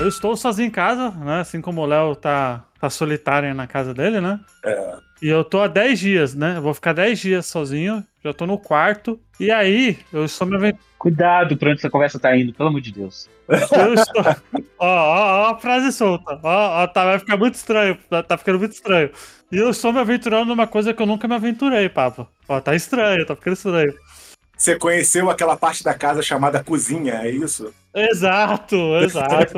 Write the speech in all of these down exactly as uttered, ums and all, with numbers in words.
eu estou sozinho em casa, né? Assim como o Léo tá, tá solitário aí na casa dele, né? É. E eu tô há dez dias, né? Eu vou ficar dez dias sozinho, já tô no quarto. E aí, eu estou me aventurando. Cuidado pra onde essa conversa tá indo, pelo amor de Deus. Eu estou. Ó, ó, ó, a frase solta. Ó, ó, tá, vai ficar muito estranho. Tá, tá ficando muito estranho. E eu estou me aventurando numa coisa que eu nunca me aventurei, papo. Ó, tá estranho, tá ficando estranho. Você conheceu aquela parte da casa chamada cozinha, é isso? Exato, exato.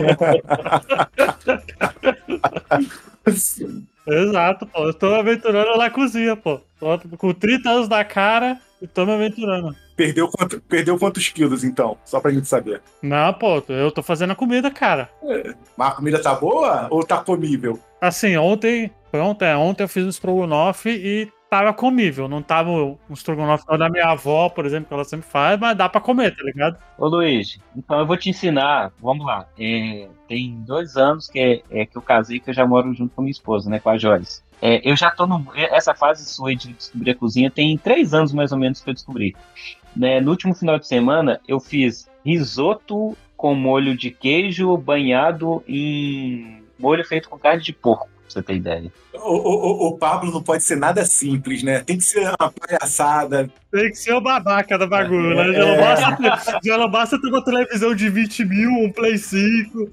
Exato, pô. Eu tô me aventurando na cozinha, pô. Tô com trinta anos na cara e tô me aventurando. Perdeu, quanto, perdeu quantos quilos, então? Só pra gente saber. Não, pô, eu tô fazendo a comida, cara. Mas a comida tá boa ou tá comível? Assim, ontem, foi ontem, é, ontem eu fiz um estrogonofe e tava comível. Não tava um estrogonofe da minha avó, por exemplo, que ela sempre faz, mas dá pra comer, tá ligado? Ô Luiz, então eu vou te ensinar, vamos lá. É, tem dois anos que, é, é que eu casei, que eu já moro junto com minha esposa, né, com a Joyce. É, eu já tô no. Essa fase sua de descobrir a cozinha tem três anos mais ou menos que eu descobri. Né, no último final de semana, eu fiz risoto com molho de queijo banhado em molho feito com carne de porco, pra você ter ideia. O, o, o Pablo não pode ser nada simples, né? Tem que ser uma palhaçada. Tem que ser o babaca do bagulho, né? Já não basta ter, já não basta ter uma televisão de vinte mil, um Play cinco,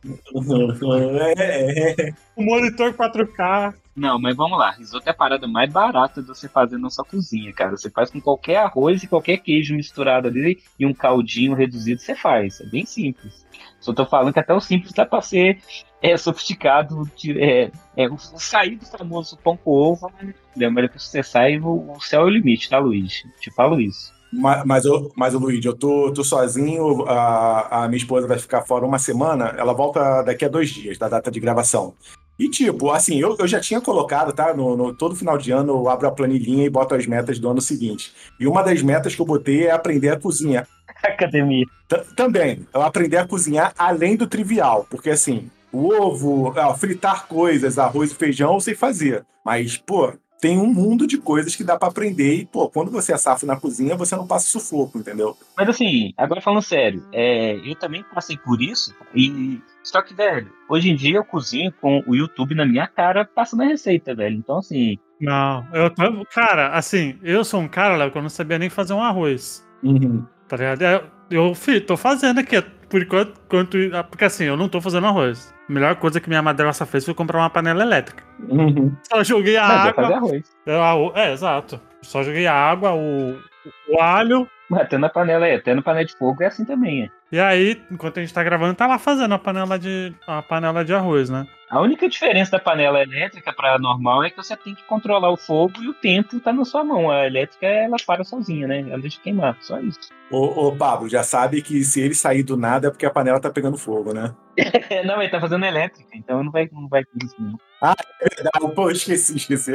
É, é. um monitor quatro K. Não, mas vamos lá. Risoto é a parada mais barata de você fazer na sua cozinha, cara. Você faz com qualquer arroz e qualquer queijo misturado ali e um caldinho reduzido, você faz. É bem simples. Só tô falando que até o simples dá pra ser é, sofisticado. de- É, é, o, o sair do famoso pão com ovo, né? Mas depois que você sai, o, o céu é o limite, tá, Luiz? Te falo isso. Mas, mas, eu, mas, Luiz, eu tô, tô sozinho, a, a minha esposa vai ficar fora uma semana, ela volta daqui a dois dias, da data de gravação. E, tipo, assim, eu, eu já tinha colocado, tá? No, no- todo final de ano eu abro a planilhinha e boto as metas do ano seguinte. E uma das metas que eu botei é aprender a cozinhar. Academia. T- também, eu aprender a cozinhar além do trivial, porque, assim, o ovo, ah, fritar coisas, arroz e feijão eu sei fazer. Mas, pô, tem um mundo de coisas que dá pra aprender e, pô, quando você é safo na cozinha, você não passa sufoco, entendeu? Mas assim, agora falando sério, é, eu também passei por isso e só que, velho, hoje em dia eu cozinho com o YouTube na minha cara, passando a receita, velho. Então, assim, Não, eu tô. Cara, assim, eu sou um cara, Léo, que eu não sabia nem fazer um arroz. Uhum. Tá ligado? É, Eu fi- tô fazendo aqui, por enquanto, quanto, porque assim, eu não tô fazendo arroz. A melhor coisa que minha madrasta fez foi comprar uma panela elétrica. Uhum. Só joguei a mas é fazer água. arroz. eu- a- o- É, exato. Só joguei a água, o, o alho. Mas até na panela, é, até na panela de fogo é assim também, é. E aí, enquanto a gente tá gravando, tá lá fazendo a panela de, a panela de arroz, né? A única diferença da panela elétrica para a normal é que você tem que controlar o fogo e o tempo tá na sua mão. A elétrica, ela para sozinha, né? Ela deixa queimar, só isso. Ô, ô, Pablo, já sabe que se ele sair do nada é porque a panela tá pegando fogo, né? Não, ele tá fazendo elétrica, então não vai, não vai ter isso, não. Ah, pô, esqueci, esqueci.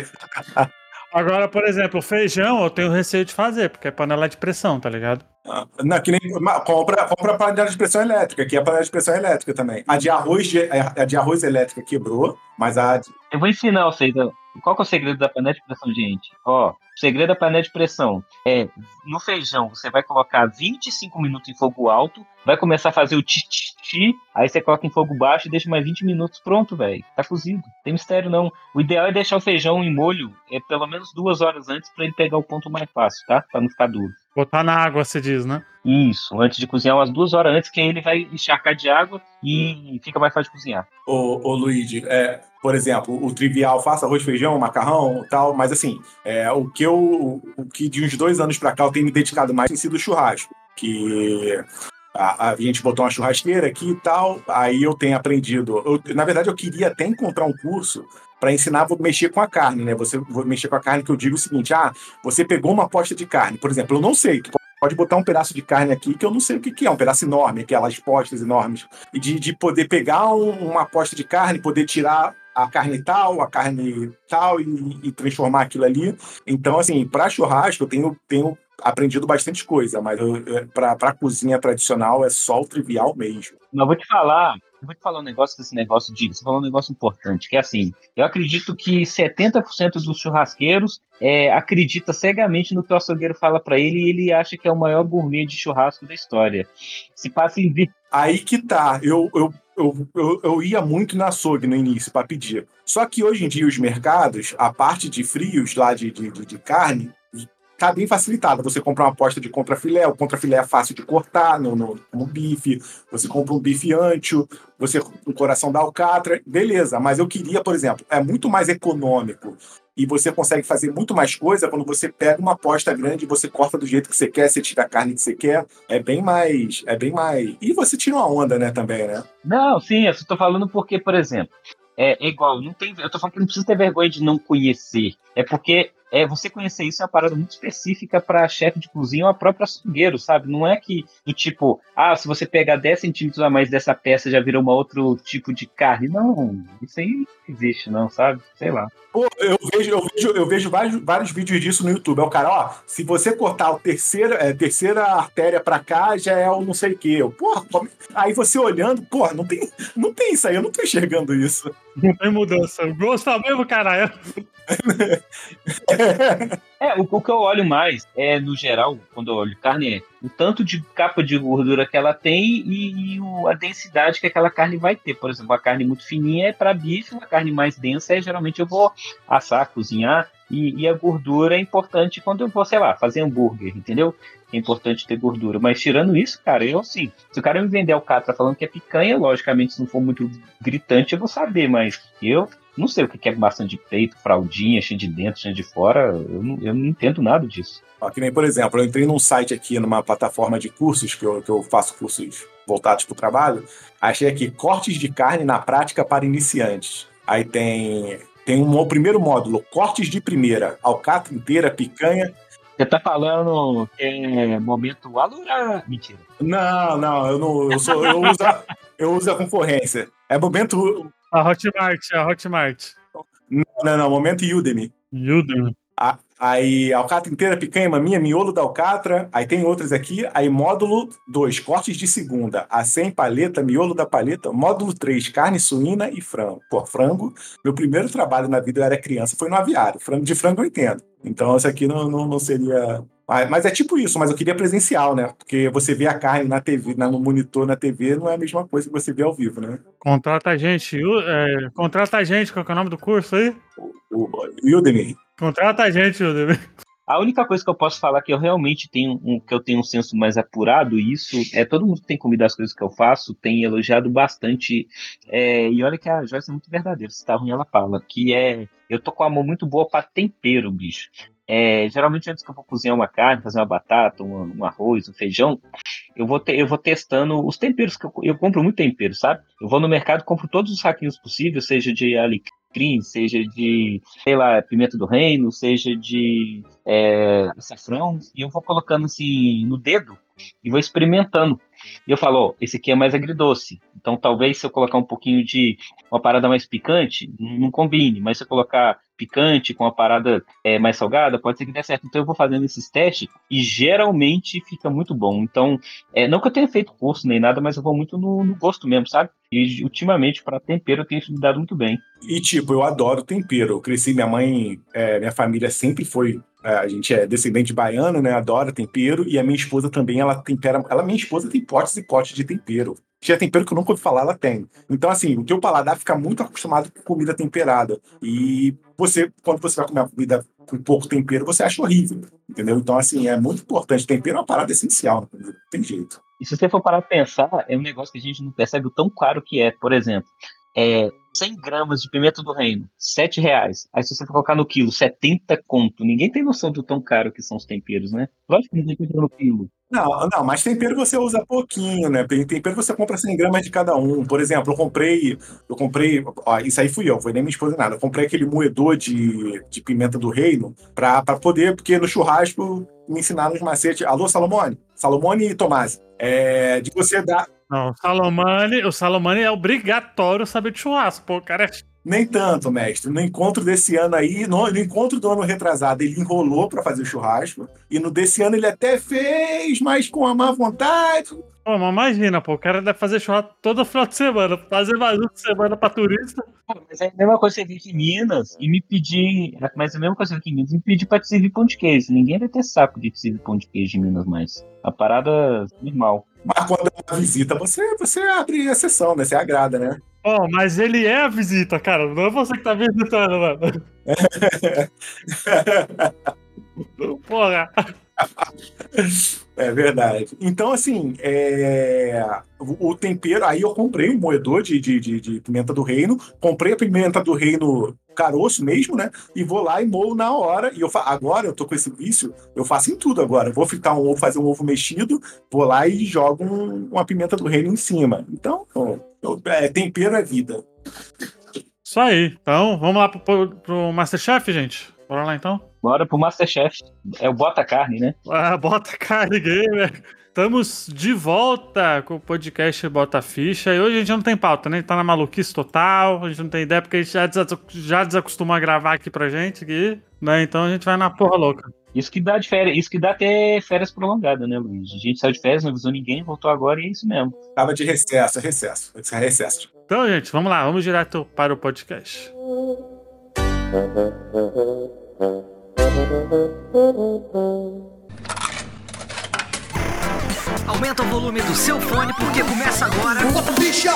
Agora, por exemplo, o feijão eu tenho receio de fazer, porque é panela de pressão, tá ligado? Ah, não, que nem, ma- compra, compra a panela de pressão elétrica, que é a panela de pressão elétrica também. A de arroz, de- a de arroz elétrica quebrou, mas a de- Eu vou ensinar vocês. ó, Qual que é o segredo da panela de pressão, gente? Ó, o segredo da panela de pressão é no feijão você vai colocar vinte e cinco minutos em fogo alto, vai começar a fazer o ti-ti-ti, aí você coloca em fogo baixo e deixa mais vinte minutos, pronto, velho. Tá cozido. Não tem mistério não. O ideal é deixar o feijão em molho é pelo menos duas horas antes para ele pegar o ponto mais fácil, tá? Para não ficar duro. Botar na água, se diz, né? Isso, antes de cozinhar, umas duas horas antes, que aí ele vai encharcar de água e fica mais fácil de cozinhar. ô, ô Luigi, é, por exemplo, o trivial, faça arroz, feijão, macarrão tal, mas assim, é, o que eu, o que de uns dois anos pra cá eu tenho me dedicado mais tem sido o churrasco, que a, a gente botou uma churrasqueira aqui e tal, aí eu tenho aprendido, eu, na verdade eu queria até encontrar um curso para ensinar a mexer com a carne, né? Você vou mexer com a carne que eu digo o seguinte, ah, você pegou uma posta de carne, por exemplo, eu não sei, tu pode botar um pedaço de carne aqui que eu não sei o que, que é, um pedaço enorme, aquelas postas enormes, e de, de poder pegar um- uma posta de carne, poder tirar a carne tal, a carne tal e, e transformar aquilo ali. Então, assim, para churrasco eu tenho, tenho aprendido bastante coisa, mas para cozinha tradicional é só o trivial mesmo. Mas eu vou te falar, eu vou te falar um negócio desse negócio de. Você falou um negócio importante, que é assim, eu acredito que setenta por cento dos churrasqueiros é, acredita cegamente no que o açougueiro fala para ele e ele acha que é o maior gourmet de churrasco da história. Se passa em vi- Aí que tá, eu, eu, eu, eu, eu ia muito na açougue no início para pedir. Só que hoje em dia os mercados, a parte de frios lá de, de, de carne, tá bem facilitada. Você compra uma aposta de contrafilé, o contrafilé é fácil de cortar no, no, no bife, você compra um bife ancho, você um coração da alcatra, beleza. Mas eu queria, por exemplo, é muito mais econômico e você consegue fazer muito mais coisa quando você pega uma aposta grande e você corta do jeito que você quer, você tira a carne que você quer, é bem mais, é bem mais... E você tira uma onda, né, também, né? Não, sim, eu tô falando porque, por exemplo, é, é igual, não tem, eu tô falando que não precisa ter vergonha de não conhecer, é porque é, você conhecer isso é uma parada muito específica para chefe de cozinha ou a própria açougueiro, sabe? Não é que, do tipo, ah, se você pegar dez centímetros a mais dessa peça já vira um outro tipo de carne. Não, isso aí não existe não, sabe? Sei lá. Pô, eu vejo, eu vejo, eu vejo vários, vários vídeos disso no YouTube. É o cara, ó, se você cortar a terceira, é, terceira artéria pra cá, já é o não sei o quê. Eu, porra, aí você olhando, porra, não tem, não tem isso aí, eu não tô enxergando isso. Não tem mudança. O gosto é o mesmo, caralho. É, o, o que eu olho mais é, no geral, quando eu olho carne, é o tanto de capa de gordura que ela tem e, e o, a densidade que aquela carne vai ter. Por exemplo, a carne muito fininha é para bife, a carne mais densa é geralmente eu vou assar, cozinhar, e, e a gordura é importante quando eu vou, sei lá, fazer hambúrguer, entendeu? É importante ter gordura. Mas tirando isso, cara, eu assim, se o cara me vender alcatra falando que é picanha, logicamente, se não for muito gritante, eu vou saber, mas eu não sei o que é maçã de peito, fraldinha, cheia de dentro, cheia de fora, eu não, eu não entendo nada disso. Ó, que nem, por exemplo, eu entrei num site aqui, numa plataforma de cursos, que eu, que eu faço cursos voltados para o trabalho, achei aqui, cortes de carne na prática para iniciantes. Aí tem, tem um, o primeiro módulo, cortes de primeira, alcatra inteira, picanha. Você tá falando que é momento alura? Mentira. Não, não, eu não, eu, sou, eu, uso, a, eu uso a concorrência. É momento... A Hotmart, a Hotmart. Não, não, não, momento Udemy. Udemy. A, aí, alcatra inteira, picanha, maminha, miolo da alcatra. Aí tem outras aqui. Aí, módulo dois, cortes de segunda. Acém, paleta, miolo da paleta. Módulo três, carne suína e frango. Pô, frango. Meu primeiro trabalho na vida, eu era criança, foi no aviário. Frango de frango eu entendo. Então, isso aqui não, não, não seria... Mas é tipo isso, mas eu queria presencial, né? Porque você vê a carne na T V, no monitor na T V, não é a mesma coisa que você vê ao vivo, né? Contrata a gente. É, contrata a gente, qual que é o nome do curso aí? O, o Udemy. Contrata a gente, Udemy. A única coisa que eu posso falar que eu realmente tenho um, que eu tenho um senso mais apurado, e isso é todo mundo que tem comido as coisas que eu faço, tem elogiado bastante. É, e olha que a Joyce é muito verdadeira, se tá ruim ela fala, que é eu tô com a mão muito boa para tempero, bicho. É, geralmente antes que eu vou cozinhar uma carne, fazer uma batata, um, um arroz, um feijão, eu vou, te, eu vou testando os temperos, que eu, eu compro muito tempero, sabe? Eu vou no mercado, compro todos os saquinhos possíveis, seja de alecrim, seja de, sei lá, pimenta do reino, seja de é, açafrão, e eu vou colocando assim no dedo e vou experimentando. E eu falo, ó, esse aqui é mais agridoce, então talvez se eu colocar um pouquinho de uma parada mais picante, não combine, mas se eu colocar picante com uma parada é, mais salgada, pode ser que dê certo. Então eu vou fazendo esses testes e geralmente fica muito bom. Então, é, não que eu tenha feito curso nem nada, mas eu vou muito no, no gosto mesmo, sabe? E ultimamente, para tempero, eu tenho me dado muito bem. E tipo, eu adoro tempero. Eu cresci, minha mãe, é, minha família sempre foi... É, a gente é descendente baiano, né? Adora tempero. E a minha esposa também, ela tempera... Ela, minha esposa tem potes e potes de tempero. Tinha tempero que eu nunca ouvi falar, ela tem. Então, assim, o teu paladar fica muito acostumado com comida temperada. E você, quando você vai comer uma comida com pouco tempero, você acha horrível, entendeu? Então, assim, é muito importante. Tempero é uma parada essencial, não tem jeito. E se você for parar pra pensar, é um negócio que a gente não percebe o tão caro que é. Por exemplo, é cem gramas de pimenta do reino, sete reais. Aí se você for colocar no quilo, setenta conto. Ninguém tem noção do tão caro que são os temperos, né? Lógico que ninguém compra no quilo. Não, não, mas tempero você usa pouquinho, né? Tempero você compra cem gramas de cada um. Por exemplo, eu comprei, eu comprei, ó, isso aí fui eu, foi nem minha esposa nada. Eu comprei aquele moedor de, de pimenta do reino pra, pra poder, porque no churrasco me ensinaram os macetes. Alô, Salomone? Salomone e Tomás. É, de você dar... Não, o Salomone, o Salomone é obrigatório saber de churrasco, pô, o cara é... Nem tanto, mestre. No encontro desse ano aí, no, no encontro do ano retrasado, ele enrolou para fazer o churrasco. E no desse ano ele até fez, mas com a má vontade. Pô, mas imagina, pô, o cara deve fazer churrasco todo final de semana, fazer mais um de semana pra turista. Pô, mas é a mesma coisa que você vir aqui em Minas e me pedir. Mas é a mesma coisa que aqui em Minas e me pedir pra te servir pão de queijo. Ninguém vai ter saco de te servir pão de queijo em Minas mais. A parada normal. Mas quando é uma visita, você, você abre a sessão, né? Você agrada, né? Ó, mas ele é a visita, cara. Não é você que tá visitando, mano. Porra. É verdade. Então, assim, é, o, o tempero. Aí eu comprei um moedor de, de, de, de pimenta do reino, comprei a pimenta do reino caroço mesmo, né? E vou lá e moo na hora. E eu fa... agora eu tô com esse vício, eu faço em tudo agora. Eu vou fritar um ovo, fazer um ovo mexido, vou lá e jogo um, uma pimenta do reino em cima. Então, eu, é, tempero é vida. Isso aí. Então, vamos lá pro, pro, pro Masterchef, gente? Bora lá, então? Bora pro Masterchef. É o Bota Carne, né? Ah, Bota Carne Gamer. Estamos de volta com o podcast Bota Ficha. E hoje a gente não tem pauta, né? A gente tá na maluquice total. A gente não tem ideia, porque a gente já, des- já desacostumou a gravar aqui pra gente. Aqui, né? Então a gente vai na porra louca. Isso que dá de férias, isso que dá até férias prolongadas, né, Luiz? A gente saiu de férias, não avisou ninguém, voltou agora e é isso mesmo. Tava de recesso, é recesso. É recesso. Então, gente, vamos lá. Vamos direto para o podcast. Aumenta o volume do seu fone porque começa agora. Bota ficha!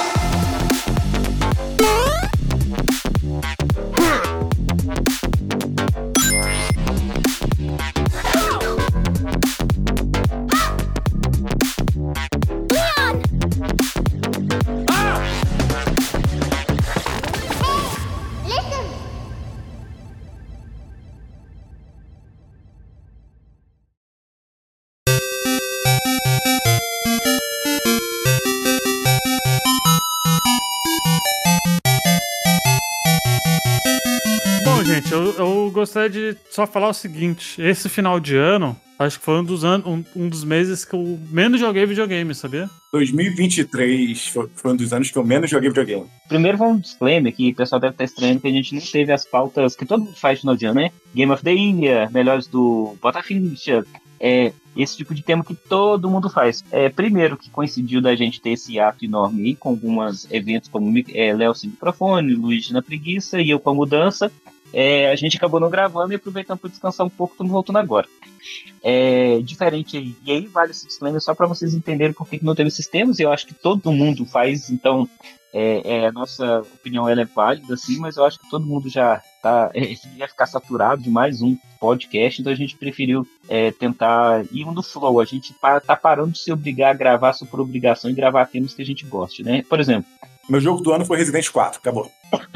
Bom, gente, eu, eu gostaria de só falar o seguinte. Esse final de ano, acho que foi um dos, anos, um, um dos meses que eu menos joguei videogame, sabia? dois mil e vinte e três foi, foi um dos anos que eu menos joguei videogame. Primeiro vamos um disclaimer que o pessoal deve estar estranhando que a gente não teve as pautas que todo mundo faz no final de ano, né? Game of the Year, melhores do Bota Ficha, é esse tipo de tema que todo mundo faz. É, primeiro que coincidiu da gente ter esse ato enorme aí, com alguns eventos como é, Léo sem microfone, Luiz na preguiça e eu com a mudança. É, a gente acabou não gravando e aproveitando para descansar um pouco, estamos voltando agora. É, diferente aí, e aí vale esse disclaimer só para vocês entenderem por que não teve esses temas, e eu acho que todo mundo faz, então é, é, a nossa opinião ela é válida, assim, mas eu acho que todo mundo já tá, é, ia ficar saturado de mais um podcast, então a gente preferiu é, tentar ir no flow, a gente pa- tá parando de se obrigar a gravar só por obrigação e gravar temas que a gente goste, né? Por exemplo, Meu jogo do ano foi Resident quatro, acabou.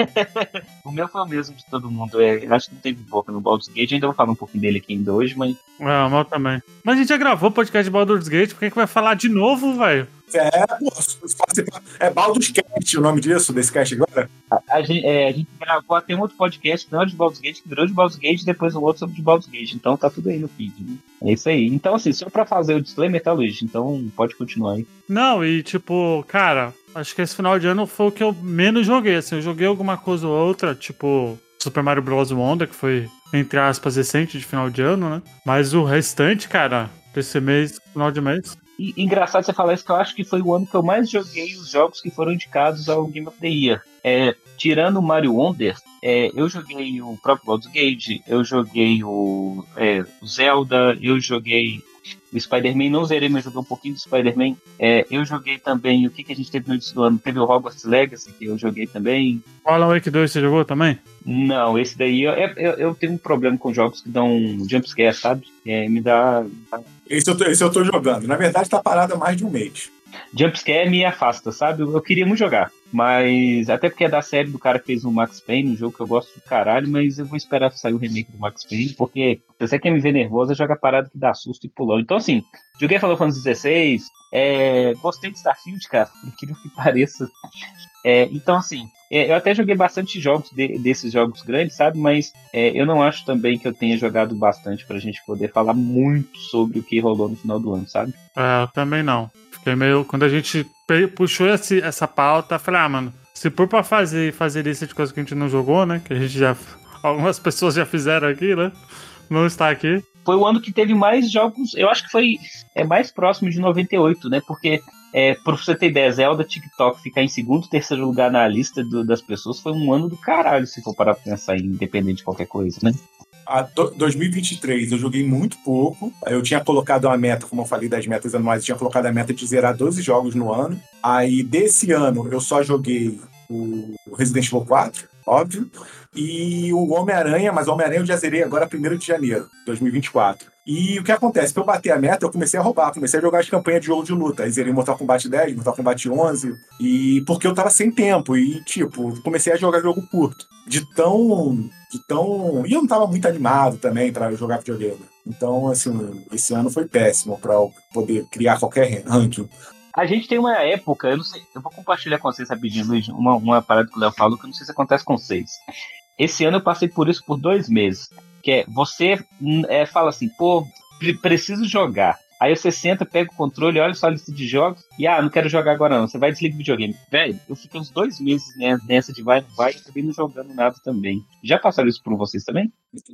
o meu foi o mesmo de todo mundo. É, eu acho que não teve boca no Baldur's Gate. Ainda vou falar um pouquinho dele aqui ainda hoje, mas. É, o meu também. Mas a gente já gravou o podcast de Baldur's Gate, por que que vai falar de novo, velho? É, pô, é Baldur's Cast o nome disso, desse cast agora? A, a gente, é, a gente gravou até um outro podcast que não era de Baldur's Gate, que virou de Baldur's Gate e depois o outro sobre de Baldur's Gate. Então tá tudo aí no feed. Né? É isso aí. Então, assim, só pra fazer o disclaimer, tá, Luiz? Então pode continuar aí. Não, e tipo, cara, acho que esse final de ano foi o que eu menos joguei, assim, eu joguei alguma coisa ou outra, tipo Super Mario Bros. Wonder, que foi, entre aspas, recente de final de ano, né? Mas o restante, cara, desse mês, final de mês... E engraçado você falar isso, que eu acho que foi o ano que eu mais joguei os jogos que foram indicados ao Game of the Year. É, tirando o Mario Wonder, é, eu joguei o próprio Baldur's Gate, eu joguei o, é, o Zelda, eu joguei o Spider-Man, não zerei, mas joguei um pouquinho do Spider-Man. É, eu joguei também, o que, que a gente teve no início do ano? Teve o Hogwarts Legacy, que eu joguei também. Alan Wake dois você jogou também? Não, esse daí, eu, eu, eu tenho um problema com jogos que dão jumpscare, sabe? É, me dá... Esse eu, tô, esse eu tô jogando. Na verdade, tá parado há mais de um mês. Jumpscare me afasta, sabe? Eu, eu queria muito jogar, mas até porque é da série do cara que fez o Max Payne, um jogo que eu gosto do caralho, mas eu vou esperar sair o remake do Max Payne, porque se você quer me ver nervosa, joga parada que dá susto e pulão. Então, assim, joguei Final Fantasy dezesseis, é, gostei de Starfield, cara, por incrível que pareça. É, então, assim, é, eu até joguei bastante jogos de, desses jogos grandes, sabe? Mas é, eu não acho também que eu tenha jogado bastante pra gente poder falar muito sobre o que rolou no final do ano, sabe? É, eu também não. Fiquei meio... Quando a gente pe- puxou esse, essa pauta, eu falei, ah, mano, se for pra fazer, fazer lista de coisas que a gente não jogou, né? Que a gente já... Algumas pessoas já fizeram aqui, né? Não está aqui. Foi o ano que teve mais jogos, eu acho que foi é mais próximo de noventa e oito, né? Porque É, pra você ter ideia, Zelda TikTok ficar em segundo, terceiro lugar na lista do, das pessoas foi um ano do caralho, se for parar pra pensar em independente de qualquer coisa, né? A do, dois mil e vinte e três eu joguei muito pouco. Eu tinha colocado uma meta, como eu falei das metas anuais, eu tinha colocado a meta de zerar doze jogos no ano. Aí desse ano eu só joguei o Resident Evil quatro, óbvio, e o Homem-Aranha, mas o Homem-Aranha eu já zerei agora primeiro de janeiro de dois mil e vinte e quatro. E o que acontece? Pra eu bater a meta, eu comecei a roubar, comecei a jogar as campanhas de jogo de luta. Aí zerei Mortal Kombat dez, Mortal Kombat onze, e porque eu tava sem tempo, e tipo, comecei a jogar jogo curto. De tão... De tão... E eu não tava muito animado também pra jogar videogame. Então, assim, esse ano foi péssimo pra eu poder criar qualquer ranking. A gente tem uma época, eu não sei, eu vou compartilhar com vocês rapidinho, Luiz, uma, uma parada que o Léo falou, que eu não sei se acontece com vocês. Esse ano eu passei por isso por dois meses. Que é, você é, fala assim, pô, preciso jogar. Aí você senta, pega o controle, olha só a lista de jogos e, ah, não quero jogar agora não. Você vai desligar o videogame. Velho, eu fiquei uns dois meses né, nessa de vai, não vai, e acabei não jogando nada também. Já passaram isso por vocês também?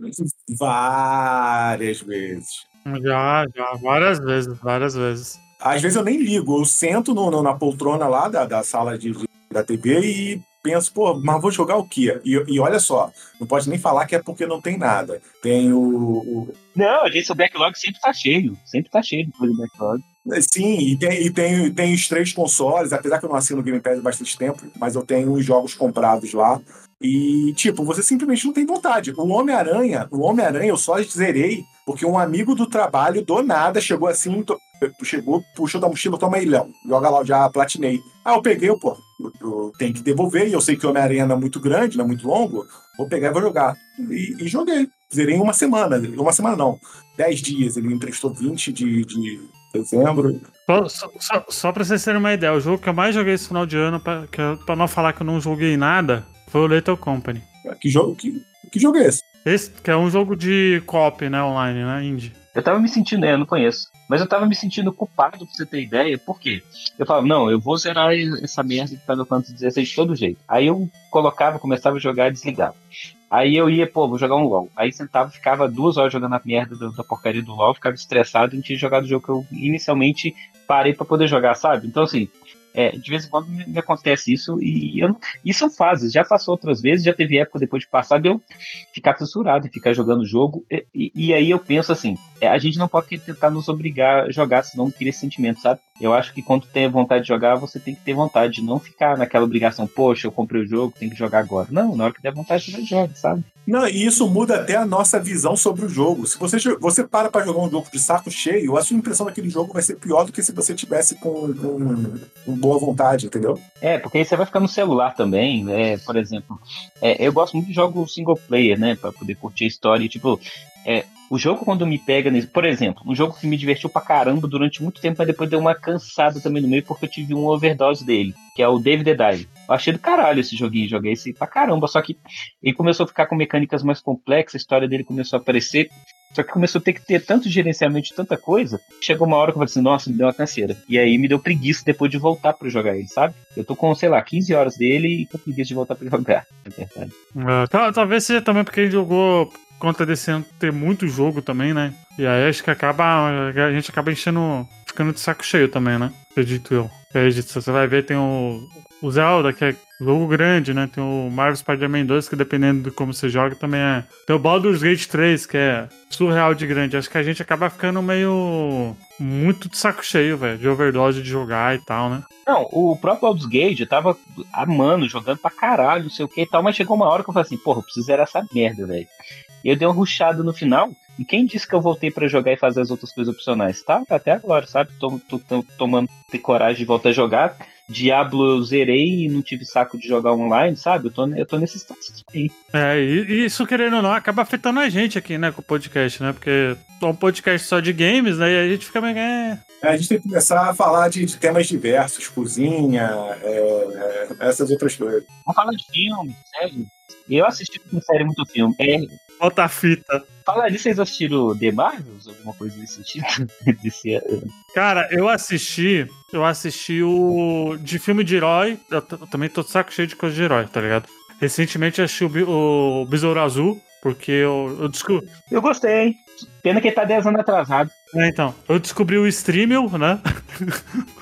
Várias vezes. Já, já, várias vezes, várias vezes. Às vezes eu nem ligo, eu sento no, no, na poltrona lá da, da sala de, de, da T V e penso, pô, mas vou jogar o quê? E, e olha só, não pode nem falar que é porque não tem nada. Tem o... o... Não, a gente, o backlog sempre tá cheio, sempre tá cheio de backlog. Sim, e tem, e tem, tem os três consoles, apesar que eu não assino o Game Pass há bastante tempo, mas eu tenho os jogos comprados lá. E, tipo, você simplesmente não tem vontade. O Homem-Aranha, o Homem-Aranha eu só zerei porque um amigo do trabalho, do nada, chegou assim, to... chegou, puxou da mochila, toma aí, Léo, joga lá, eu já platinei. Ah, eu peguei, eu, pô, eu, eu tenho que devolver, e eu sei que o Homem-Aranha não é muito grande, não é muito longo, vou pegar e vou jogar. E, e joguei. Zerei em uma semana, uma semana não, dez dias, ele me emprestou vinte de, de dezembro. Só, só, só, só pra vocês terem uma ideia, o jogo que eu mais joguei esse final de ano, pra, que eu, pra não falar que eu não joguei nada, foi o Lethal Company. Que jogo, que, que jogo é esse? Esse que é um jogo de co-op, né, online, né, indie. Eu tava me sentindo, eu não conheço, mas eu tava me sentindo culpado, pra você ter ideia, por quê? Eu falava, não, eu vou zerar essa merda que tá no Fantasy dezesseis de todo jeito. Aí eu colocava, começava a jogar e desligava. Aí eu ia, pô, vou jogar um LoL. Aí sentava, ficava duas horas jogando a merda da, da porcaria do LoL, ficava estressado e não tinha jogado o jogo que eu inicialmente parei pra poder jogar, sabe? Então, assim, é, de vez em quando me, me acontece isso e eu, isso são fases, já passou outras vezes, já teve época depois de passar de eu ficar fissurado e ficar jogando o jogo e, e, e aí eu penso assim, é, a gente não pode tentar nos obrigar a jogar, senão não cria esse sentimento, sabe? Eu acho que quando tem vontade de jogar, você tem que ter vontade, não ficar naquela obrigação, poxa, eu comprei o jogo, tem que jogar agora. Não, na hora que der vontade, você joga, sabe? Não, e isso muda até a nossa visão sobre o jogo. Se você, você para pra jogar um jogo de saco cheio, a sua impressão daquele jogo vai ser pior do que se você tivesse com, com, com boa vontade, entendeu? É, porque aí você vai ficar no celular também, né? Por exemplo, é, eu gosto muito de jogos single player, né? Pra poder curtir a história. Tipo, é, o jogo quando me pega... Nesse, por exemplo, um jogo que me divertiu pra caramba durante muito tempo, mas depois deu uma cansada também no meio, porque eu tive um overdose dele, que é o David the Dive. Eu achei do caralho esse joguinho, joguei esse pra caramba, só que ele começou a ficar com mecânicas mais complexas, a história dele começou a aparecer, só que começou a ter que ter tanto gerenciamento de tanta coisa, chegou uma hora que eu falei assim, nossa, me deu uma canseira. E aí me deu preguiça depois de voltar pra jogar ele, sabe? Eu tô com, sei lá, quinze horas dele e com preguiça de voltar pra jogar, é verdade. É, talvez seja também porque ele jogou conta desse ano ter muito jogo também, né? E aí acho que acaba, a gente acaba enchendo, ficando de saco cheio também, né? Acredito eu. Acredito, você vai ver, tem o, o Zelda, que é jogo grande, né? Tem o Marvel Spider-Man dois, que dependendo de como você joga, também é. Tem o Baldur's Gate três, que é surreal de grande. Acho que a gente acaba ficando meio... muito de saco cheio, velho, de overdose de jogar e tal, né? Não, o próprio Baldur's Gate, eu tava amando, jogando pra caralho, não sei o que e tal, mas chegou uma hora que eu falei assim, porra, eu preciso zerar essa merda, velho. E eu dei um rushado no final, e quem disse que eu voltei pra jogar e fazer as outras coisas opcionais? Tá, até agora, sabe? Tô, tô, tô tomando ter coragem de voltar a jogar. Diablo eu zerei e não tive saco de jogar online, sabe? Eu tô, eu tô nesse estado aí. É, e isso, querendo ou não, acaba afetando a gente aqui, né, com o podcast, né? Porque é um podcast só de games, né? E a gente fica meio... É... A gente tem que começar a falar de, de temas diversos, cozinha, é, é, essas outras coisas. Vamos falar de filme, sério. Eu assisti uma série, muito filme. É... Bota a fita. Falar disso, vocês assistiram The Marvels? Alguma coisa desse tipo? Desse... Cara, eu assisti... Eu assisti o... De filme de herói. Eu, t- eu também tô de saco cheio de coisa de herói, tá ligado? Recentemente eu assisti o, Bi- o Besouro Azul, porque eu, eu descobri... Eu gostei. Pena que ele tá dez anos atrasado. É, então, eu descobri o Streamel, né?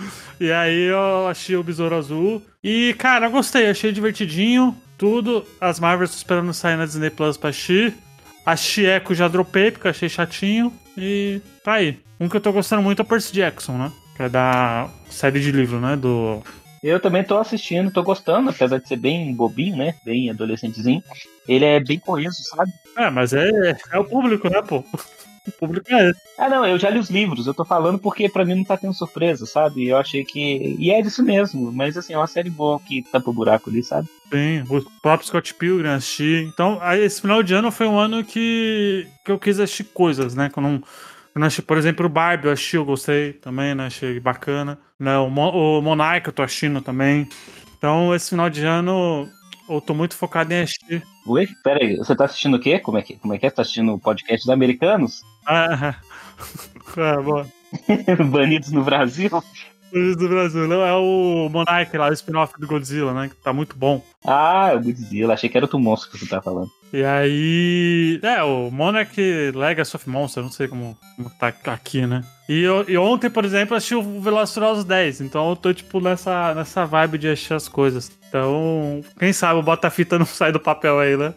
E aí eu achei o Besouro Azul. E, cara, eu gostei, achei divertidinho. Tudo. As Marvels tô esperando sair na Disney Plus pra assistir. A Echo já dropei, porque eu achei chatinho. E tá aí. Um que eu tô gostando muito é o Percy Jackson, né? Que é da série de livro, né? Do... Eu também tô assistindo, tô gostando, apesar de ser bem bobinho, né? Bem adolescentezinho. Ele é bem coeso, sabe? É, mas é, é o público, né, pô? O público é esse. Ah, não, eu já li os livros, eu tô falando porque pra mim não tá tendo surpresa, sabe? Eu achei que... E é disso mesmo, mas assim, é uma série boa que tampa o buraco ali, sabe? Sim, o próprio Scott Pilgrim assisti. Então, aí, esse final de ano foi um ano que, que eu quis assistir coisas, né? Que eu não... Eu não achei, por exemplo, o Barbie, eu achei, eu gostei também, né? Achei bacana. Né? O, Mo, o Monarca eu tô assistindo também. Então, esse final de ano, eu tô muito focado em assistir. Oi? Pera aí, você tá assistindo o quê? Como é que, como é que é? Você tá assistindo o podcast dos americanos? Ah, é, bom. Banidos no Brasil? Do Brasil, não, é o Monarch lá, o spin-off do Godzilla, né? Que tá muito bom. Ah, o Godzilla, achei que era outro monstro que você tava falando. E aí. É, o Monarch Legacy of Monsters, não sei como, como tá aqui, né? E, eu, e ontem, por exemplo, eu assisti o Velociraptor dez, então eu tô, tipo, nessa, nessa vibe de assistir as coisas. Então, quem sabe o Bota-Fita não sai do papel aí, né?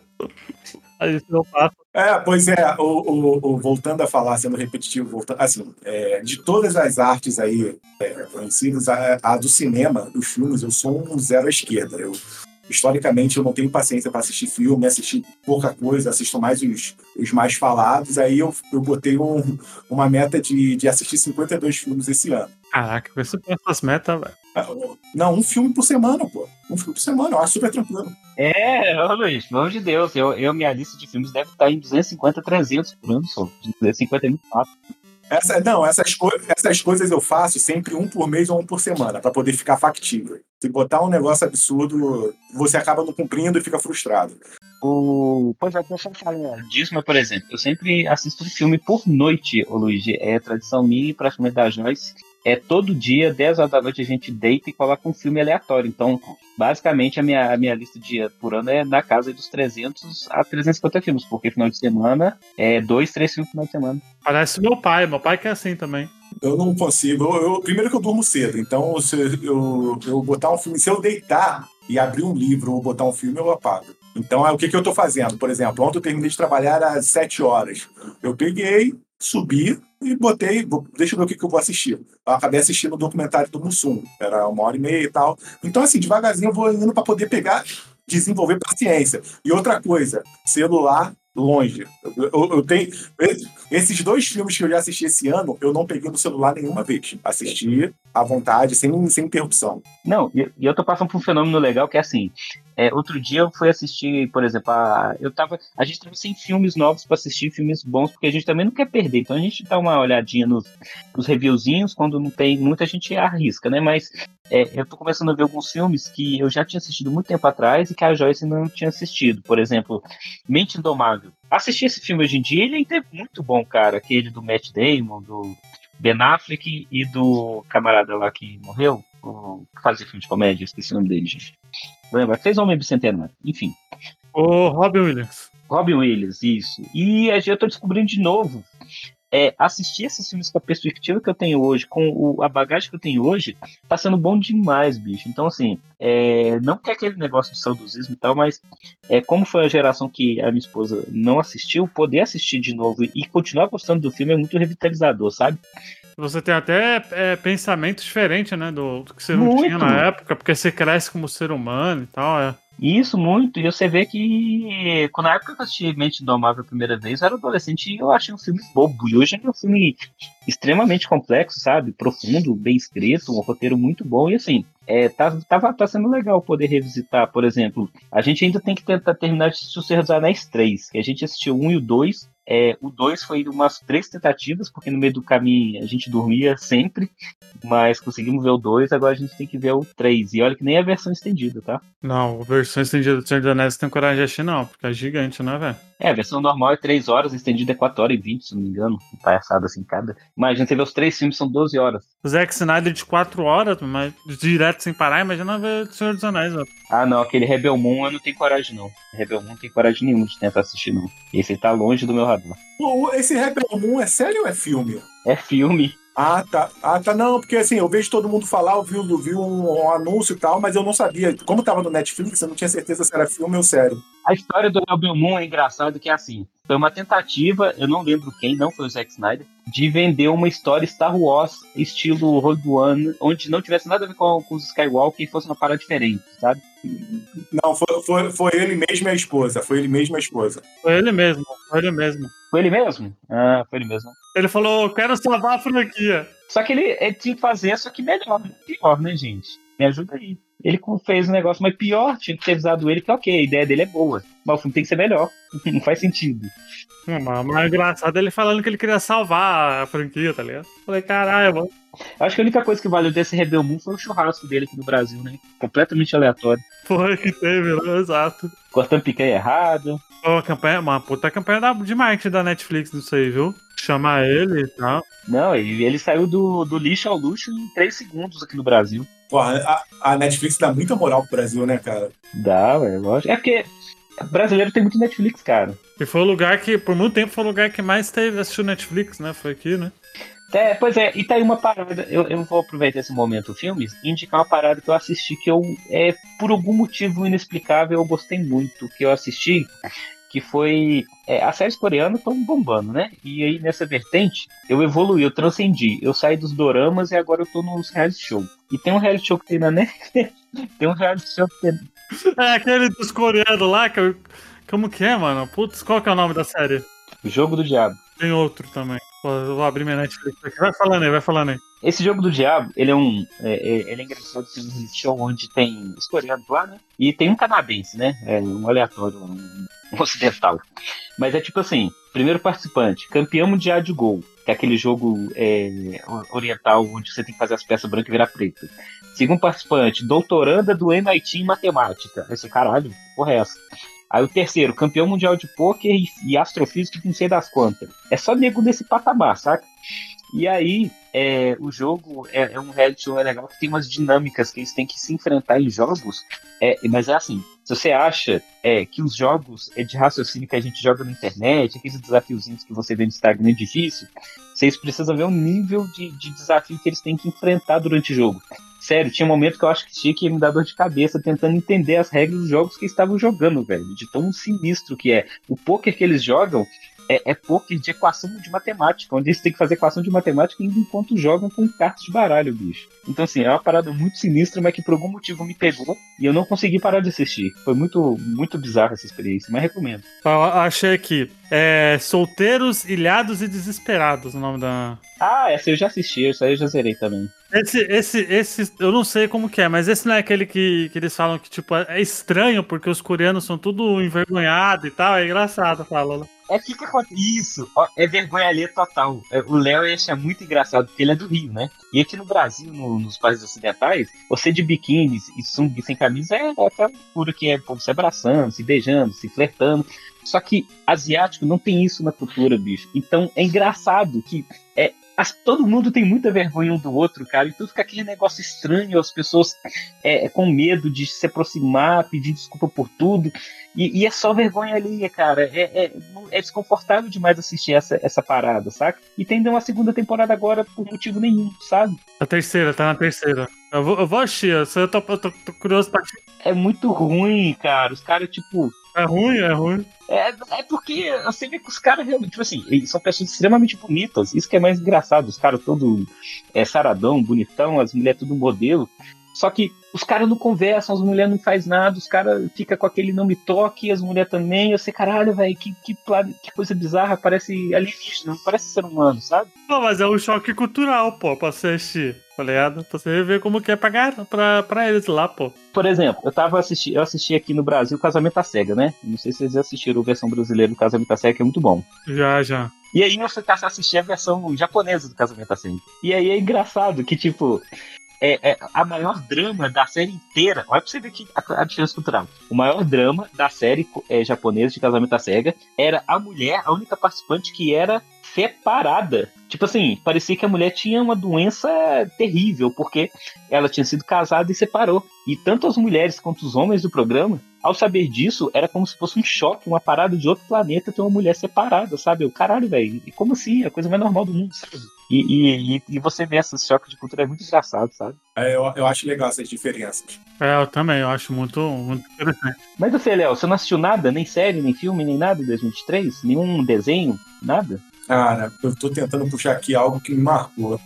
A gente não passa. É, pois é, o, o, o, voltando a falar, sendo repetitivo, voltando, assim, é, de todas as artes aí é, conhecidas, a, a do cinema, dos filmes, eu sou um zero à esquerda. Eu, historicamente, eu não tenho paciência para assistir filme, assistir pouca coisa, assisto mais os, os mais falados. Aí eu, eu botei um, uma meta de, de assistir cinquenta e dois filmes esse ano. Caraca, você põe essas metas, velho. Não, um filme por semana, pô. Um filme por semana, eu acho super tranquilo. É, ô Luiz, pelo amor de Deus, eu, eu, minha lista de filmes deve estar em duzentos e cinquenta, trezentos por ano só. duzentos e cinquenta é muito fácil. Essa, não, essas, co essas coisas eu faço sempre um por mês ou um por semana, para poder ficar factível. Se botar um negócio absurdo, você acaba não cumprindo e fica frustrado. O... Pois é, deixa eu falar disso, mas, por exemplo, eu sempre assisto um filme por noite, ô Luiz. É tradição minha e praticamente da Joyce. É todo dia, dez horas da noite, a gente deita e coloca um filme aleatório. Então, basicamente, a minha, a minha lista de dia por ano é na casa dos trezentos a trezentos e cinquenta filmes, porque final de semana é dois, três filmes no final de semana. Parece meu pai, meu pai que é assim também. Eu não consigo. Eu, eu, primeiro que eu durmo cedo, então se eu, eu botar um filme, se eu deitar e abrir um livro ou botar um filme, eu apago. Então, é o que, que eu tô fazendo? Por exemplo, ontem eu terminei de trabalhar às sete horas. Eu peguei, subi e botei, deixa eu ver o que, que eu vou assistir. Eu acabei assistindo o documentário do Mussum, era uma hora e meia e tal. Então, assim, devagarzinho eu vou indo para poder pegar, desenvolver paciência. E outra coisa, celular longe. Eu, eu, eu tenho... Esses dois filmes que eu já assisti esse ano, eu não peguei no celular nenhuma vez. Assisti à vontade, sem, sem interrupção. Não, e, e eu tô passando por um fenômeno legal que é assim, é, outro dia eu fui assistir, por exemplo, a, eu tava, a gente tava sem filmes novos pra assistir, filmes bons, porque a gente também não quer perder, então a gente dá uma olhadinha nos, nos reviewzinhos, quando não tem, muita gente arrisca, né, mas é, eu tô começando a ver alguns filmes que eu já tinha assistido muito tempo atrás e que a Joyce não tinha assistido, por exemplo, Mente Indomável. Assistir esse filme hoje em dia, ele ainda é muito bom, cara, aquele do Matt Damon, do Ben Affleck e do camarada lá que morreu, o que fazia filme de comédia, esqueci o nome dele, gente. Lembra? Fez Homem Bicentenário, enfim. O Robin Williams. Robin Williams, isso. E eu tô descobrindo de novo, é, assistir esses filmes com a perspectiva que eu tenho hoje, com o, a bagagem que eu tenho hoje, tá sendo bom demais, bicho. Então, assim, é, não que aquele negócio de saudosismo e tal, mas é, como foi a geração que a minha esposa não assistiu, poder assistir de novo e continuar gostando do filme é muito revitalizador, sabe? Você tem até é, pensamento diferente, né, do, do que você não Muito. tinha na época, porque você cresce como ser humano e tal, é. Isso, muito. E você vê que quando na época que eu assisti Mente Indomável a primeira vez, eu era adolescente e eu achei um filme bobo. E hoje é um filme extremamente complexo, sabe? Profundo, bem escrito, um roteiro muito bom. E assim, é, tá, tá, tá sendo legal poder revisitar, por exemplo, a gente ainda tem que tentar terminar de assistir O Senhor dos Anéis três, que a gente assistiu o um e o dois. É, o dois foi umas três tentativas, porque no meio do caminho a gente dormia sempre, mas conseguimos ver o dois, agora a gente tem que ver o três. E olha que nem é a versão estendida, tá? Não, a versão estendida do Senhor dos Anéis tem coragem de assistir, não, porque é gigante, né, velho? É, a versão normal é três horas, a estendida é quatro horas e vinte, se não me engano. Palhaçada assim cada. Imagina, você vê os três filmes, são doze horas. O Zack Snyder de quatro horas, mas direto sem parar, imagina ver o Senhor dos Anéis, velho. Ah, não, aquele Rebel Moon eu não tenho coragem, não. Rebel Moon não tem coragem nenhuma de tentar assistir, não. Esse tá longe do meu radar. Pô, esse Rebel Moon é sério ou é filme? É filme. Ah, tá. Ah, tá. Não, porque assim, eu vejo todo mundo falar, eu vi, eu vi um, um anúncio e tal, mas eu não sabia. Como tava no Netflix, eu não tinha certeza se era filme ou série. A história do Rebel Moon é engraçada que é assim, foi uma tentativa, eu não lembro quem, não foi o Zack Snyder, de vender uma história Star Wars estilo Rogue One, onde não tivesse nada a ver com, com os Skywalker e fosse uma parada diferente, sabe? Não, foi, foi, foi ele mesmo e a esposa. Foi ele mesmo e a esposa. Foi ele mesmo, foi ele mesmo. Foi ele mesmo? Ah, foi ele mesmo. Ele falou, quero salvar a franquia. Só que ele, ele tinha que fazer, só que melhor, pior, né, gente? Me ajuda aí. Ele fez um negócio, mas pior, tinha que ter avisado ele que, ok, a ideia dele é boa, mas o filme tem que ser melhor. Não faz sentido. Hum, mas mas é engraçado ele falando que ele queria salvar a franquia, tá ligado? Falei, caralho, mano. Acho que a única coisa que valeu desse Rebel Moon foi o churrasco dele aqui no Brasil, né? Completamente aleatório. Foi que teve, né? Exato. Cortando picanha errado. Pô, campanha, uma puta campanha da, de marketing da Netflix, não sei, viu? Chamar ele e tal. Não, ele, ele saiu do, do lixo ao luxo em três segundos aqui no Brasil. Porra, a, a Netflix dá muita moral pro Brasil, né, cara? Dá, ué, lógico. É porque brasileiro tem muito Netflix, cara. E foi o lugar que, por muito tempo, foi o lugar que mais teve assistiu Netflix, né? Foi aqui, né? É, pois é, e tá aí uma parada, eu, eu vou aproveitar esse momento filmes e indicar uma parada que eu assisti que eu, é, por algum motivo inexplicável, eu gostei muito, que eu assisti, que foi, é, as séries coreanas estão bombando, né? E aí nessa vertente, eu evoluí, eu transcendi, eu saí dos doramas e agora eu tô nos reality show. E tem um reality show que tem na Netflix, tem um reality show que tem... É aquele dos coreanos lá, que eu, como que é, mano? Putz, qual que é o nome da série? Jogo do Diabo. Tem outro também. Pô, eu vou abrir minha Netflix aqui. Vai falando aí, vai falando aí. Esse Jogo do Diabo, ele é um. É, é, ele é engraçado, tem um show onde tem os coreanos lá, né? E tem um canadense, né? É um aleatório, um, um ocidental. Mas é tipo assim: primeiro participante, campeão mundial de gol, que é aquele jogo é, oriental onde você tem que fazer as peças brancas e virar preta. Segundo participante, doutoranda do M I T em matemática. Esse caralho, que porra é essa? Aí o terceiro, campeão mundial de pôquer e, e astrofísica que não sei das quantas. É só nego desse patamar, saca? E aí, é, o jogo é, é um reality show, é legal, que tem umas dinâmicas que eles têm que se enfrentar em jogos. É, mas é assim, se você acha é, que os jogos é de raciocínio que a gente joga na internet, aqueles desafiozinhos que você vê no Instagram é difícil, vocês precisam ver o nível de, de desafio que eles têm que enfrentar durante o jogo. Sério, tinha um momento que eu acho que tinha que me dar dor de cabeça tentando entender as regras dos jogos que eles estavam jogando, velho. De tão sinistro que é. O poker que eles jogam é, é poker de equação de matemática, onde eles têm que fazer equação de matemática enquanto jogam com cartas de baralho, bicho. Então, assim, é uma parada muito sinistra, mas que por algum motivo me pegou e eu não consegui parar de assistir. Foi muito, muito bizarra essa experiência, mas recomendo. Eu achei aqui. É Solteiros, Ilhados e Desesperados, o nome da... Ah, essa eu já assisti, essa aí eu já zerei também. Esse, esse, esse, eu não sei como que é, mas esse não é aquele que, que eles falam que, tipo, é estranho porque os coreanos são tudo envergonhados e tal, é engraçado, fala. É que que acontece? Isso, ó, é vergonha alheia total. É, o Léo ia achar muito engraçado, porque ele é do Rio, né? E aqui no Brasil, no, nos países ocidentais, você de biquíni e sunga sem camisa é, é aquela loucura que é pô, se abraçando, se beijando, se flertando. Só que asiático não tem isso na cultura, bicho. Então é engraçado que é, as, todo mundo tem muita vergonha um do outro, cara. Então fica aquele negócio estranho, as pessoas é, com medo de se aproximar, pedir desculpa por tudo. E, e é só vergonha ali, cara. É, é, é desconfortável demais assistir essa, essa parada, saca? E tem uma segunda temporada agora por motivo nenhum, sabe? A terceira, tá na terceira. Eu vou, eu vou assistir, eu tô, eu tô, tô curioso pra assistir. É muito ruim, cara. Os caras, tipo... É ruim, é ruim. É, é porque você vê que os caras realmente, tipo assim, eles são pessoas extremamente bonitas. Isso que é mais engraçado. Os caras todo é, saradão, bonitão, as mulheres tudo modelo. Só que os caras não conversam, as mulheres não fazem nada, os caras ficam com aquele não me toque, as mulheres também. Eu sei, caralho, velho, que, que, que coisa bizarra, parece alienígena, não parece ser humano, sabe? Pô, mas é um choque cultural, pô, pra você assistir, tá ligado? Pra você ver como que é pra, pra, pra eles lá, pô. Por exemplo, eu tava assistindo, eu assisti aqui no Brasil Casamento à Cega, né? Não sei se vocês já assistiram a versão brasileira do Casamento à Cega, que é muito bom. Já, já. E aí eu fui assistir a versão japonesa do Casamento à Cega. E aí é engraçado que, tipo... É, é a maior drama da série inteira. Olha pra você ver aqui a, a diferença cultural. O maior drama da série é, japonesa de Casamento à Cega era a mulher, a única participante que era separada. Tipo assim, parecia que a mulher tinha uma doença terrível, porque ela tinha sido casada e separou. E tanto as mulheres quanto os homens do programa, ao saber disso, era como se fosse um choque, uma parada de outro planeta ter uma mulher separada, sabe? Eu, caralho, velho, e como assim? É a coisa mais normal do mundo, sabe? E, e, e você vê esses choques de cultura, é muito engraçado, sabe? É, eu, eu acho legal essas diferenças. É, eu também, eu acho muito, muito interessante. Mas você, Léo, você não assistiu nada? Nem série, nem filme, nem nada em dois mil e vinte e três? Nenhum desenho? Nada? Cara, eu tô tentando puxar aqui algo que me marcou,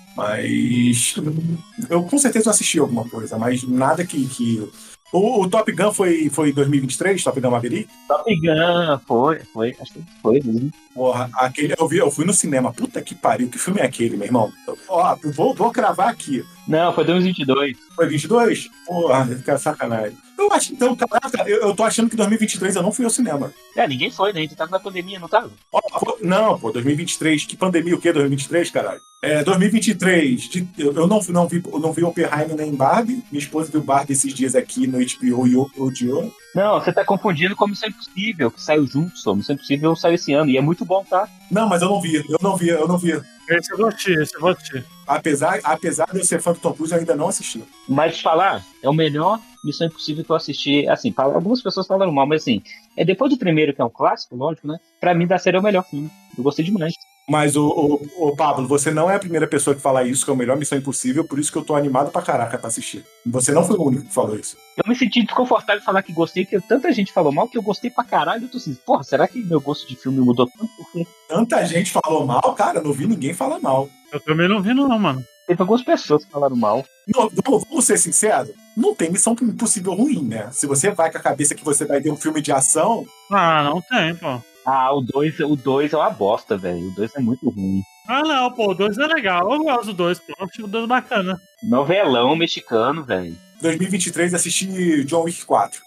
mas eu com certeza assisti alguma coisa, mas nada que... que... O, o Top Gun foi, foi em dois mil e vinte e três, Top Gun Maverick? Top Gun, foi, foi, acho que foi. Né? Porra, aquele, eu, vi, eu fui no cinema, puta que pariu, que filme é aquele, meu irmão? Ó, eu vou, vou cravar aqui. Não, foi dois mil e vinte e dois. Foi vinte e dois? Porra, que sacanagem. Eu acho, então, caraca, eu, eu tô achando que dois mil e vinte e três eu não fui ao cinema. É, ninguém foi, né? A gente tava na pandemia, não tava? Ó, pô, não, pô, dois mil e vinte e três, que pandemia o quê, dois mil e vinte e três, caralho? É, dois mil e vinte e três, de, eu, eu não, não, vi, eu não vi Oppenheimer nem Barbie, minha esposa viu Barbie esses dias aqui no H B O e odiou. Não, você tá confundindo com Missão Impossível, que saiu junto, só. Missão Impossível saiu esse ano, e é muito bom, tá? Não, mas eu não vi, eu não vi, eu não vi. Esse eu vou assistir, esse eu vou assistir. Apesar, apesar de eu ser fã do Tom Cruise, eu ainda não assisti. Mas te falar, é o melhor Missão Impossível que eu assisti. Assim, algumas pessoas falaram mal, mas assim, é depois do primeiro, que é um clássico, lógico, né? Pra mim, da série é o melhor filme. Eu gostei demais. Mas, o, o, o Pablo, você não é a primeira pessoa que fala isso, que é o melhor Missão Impossível, por isso que eu tô animado pra caraca pra assistir. Você não foi o único que falou isso. Eu me senti desconfortável em falar que gostei, porque tanta gente falou mal que eu gostei pra caralho. Eu tô assim, porra, será que meu gosto de filme mudou tanto? Porque Tanta gente falou mal, cara, eu não vi ninguém falar mal. Eu também não vi, não, mano. teve algumas pessoas que falaram mal. Não, vamos, vamos ser sinceros, não tem Missão Impossível ruim, né? Se você vai com a cabeça que você vai ver um filme de ação... Ah, não tem, pô. Ah, o dois o dois é uma bosta, velho. O dois é muito ruim. Ah, não, pô, o dois é legal. Eu gosto do dois, pô. Eu acho o dois bacana. Novelão mexicano, velho. dois mil e vinte e três assisti John Wick quatro.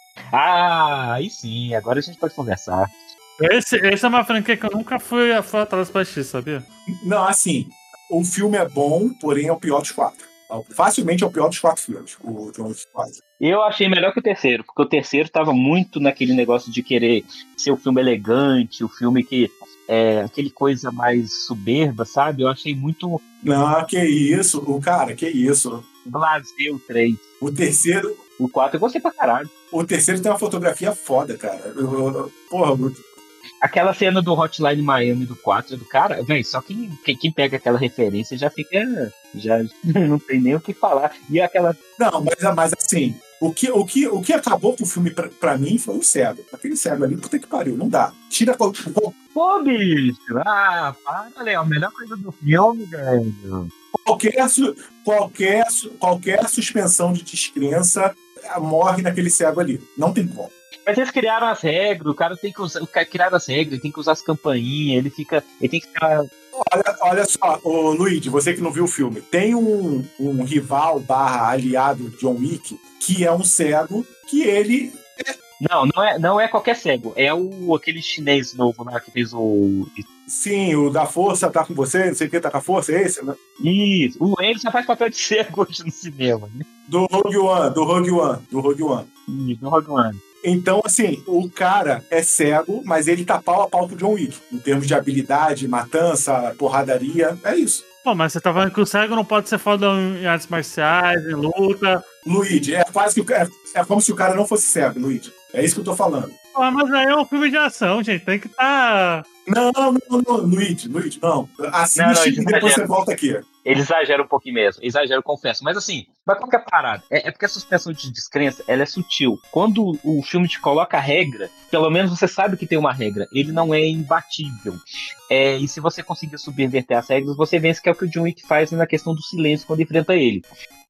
Ah, aí sim, agora a gente pode conversar. Esse, esse é uma franquia que eu nunca fui, fui atrás pra assistir, sabia? Não, assim, o filme é bom, porém é o pior dos quatro. Facilmente é o pior dos quatro filmes, o John Wick quatro. Eu achei melhor que o terceiro, porque o terceiro tava muito naquele negócio de querer ser o filme elegante, o filme que é aquele coisa mais soberba, sabe? Eu achei muito Não, que isso, o cara, que isso. blasé o três. O terceiro, O quatro eu gostei pra caralho. o terceiro tem uma fotografia foda, cara. Eu, eu, porra, eu, Aquela cena do Hotline Miami do quatro, do cara, velho, só quem, quem, quem pega aquela referência já fica. Já não tem nem o que falar. E aquela. não, mas, mas assim, o que, o, que, o que acabou com o filme pra, pra mim foi o cego. Aquele cego ali, puta que pariu, não dá. Tira qual, qual, Pô, bicho! Ah, para, Léo. A melhor coisa do filme, velho. qualquer, su- qualquer, su- qualquer suspensão de descrença eh, morre naquele cego ali. Não tem como. Mas eles criaram as regras, o cara tem que usar. O cara criaram as regras, ele tem que usar as campainhas, ele fica. Ele tem que ficar. Olha, olha só, ô, Luigi, você que não viu o filme, tem um, um rival barra aliado de John Wick que é um cego que ele... Não, não é, não é qualquer cego. É o aquele chinês novo lá que fez o. Sim, o da força tá com você, não sei o que tá com a força, é esse, né? Isso. O, ele só faz papel de cego hoje no cinema, né? Do Rogue One, do Rogue One, do Rogue One. Isso, no Rogue One. Então, assim, o cara é cego, mas ele tá pau a pau com o John Wick. Em termos de habilidade, matança, porradaria, é isso. Pô, mas você tá falando que o cego não pode ser foda em artes marciais, em luta. Luigi, é quase que o, é, é como se o cara não fosse cego, Luigi. É isso que eu tô falando. Pô, mas aí é um filme de ação, gente. Tem que tá. Não, não, não, Luigi, Luigi, não. Assiste Não, não, e depois exagero. você volta aqui. Ele exagera um pouquinho mesmo, exagera, eu confesso. Mas assim, mas qual que é a parada? É, é porque a suspensão de descrença, ela é sutil. Quando o filme te coloca a regra, pelo menos você sabe que tem uma regra. Ele não é imbatível. É, e se você conseguir subverter as regras, você vence, que é o que o John Wick faz na questão do silêncio quando enfrenta ele.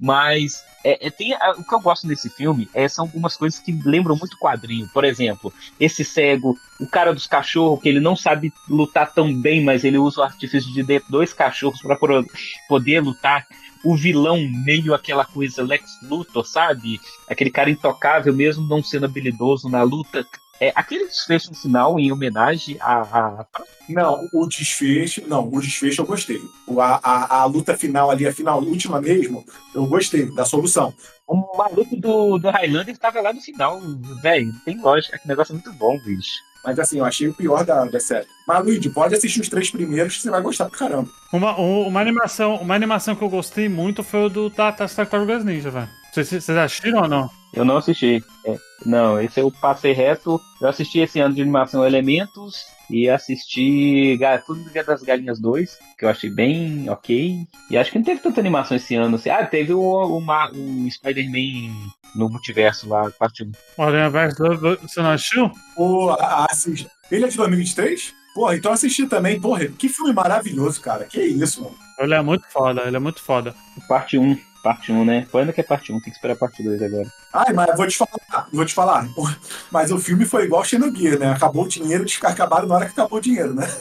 Mas é, é, tem, a, o que eu gosto nesse filme é, são algumas coisas que lembram muito quadrinho. Por exemplo, esse cego, o cara dos cachorros, que ele não sabe lutar tão bem, mas ele usa o artifício de ter dois cachorros para poder lutar. O vilão, meio aquela coisa Lex Luthor, sabe? Aquele cara intocável, mesmo não sendo habilidoso na luta. É, aquele desfecho no final, em homenagem a, a... Não, o desfecho, não, o desfecho eu gostei. O, a, a, a luta final ali, a final última mesmo, eu gostei da solução. O maluco do, do Highlander estava lá no final, velho. Não tem lógica, que negócio é muito bom, bicho. Mas assim, eu achei o pior da, da série. Mas, Luigi, pode assistir os três primeiros que você vai gostar pra caramba. Uma, um- uma, animação, uma animação que eu gostei muito foi o do da- das Tartarugas Ninja, velho. Vocês, vocês assistiram ou não? Eu não assisti. É, não, esse eu passei reto. Eu assisti esse ano de animação Elementos e assisti Ga- tudo do Dia das Galinhas dois, que eu achei bem ok. E acho que não teve tanta animação esse ano assim. Ah, teve o, o, Ma- o Spider-Man no multiverso lá, parte um. O Aranha Verso, você não assistiu? Pô, a- a- assiste. Ele é de dois mil e vinte e três? Porra, então assisti também. Porra, que filme maravilhoso, cara. Que isso, mano. Ele é muito foda, ele é muito foda. Parte um. Parte um, né? Quando que é parte um? Tem que esperar a parte dois agora. Ai, mas eu vou te falar, vou te falar. Mas o filme foi igual Xenogear, né? Acabou o dinheiro, eles acabaram na hora que acabou o dinheiro, né?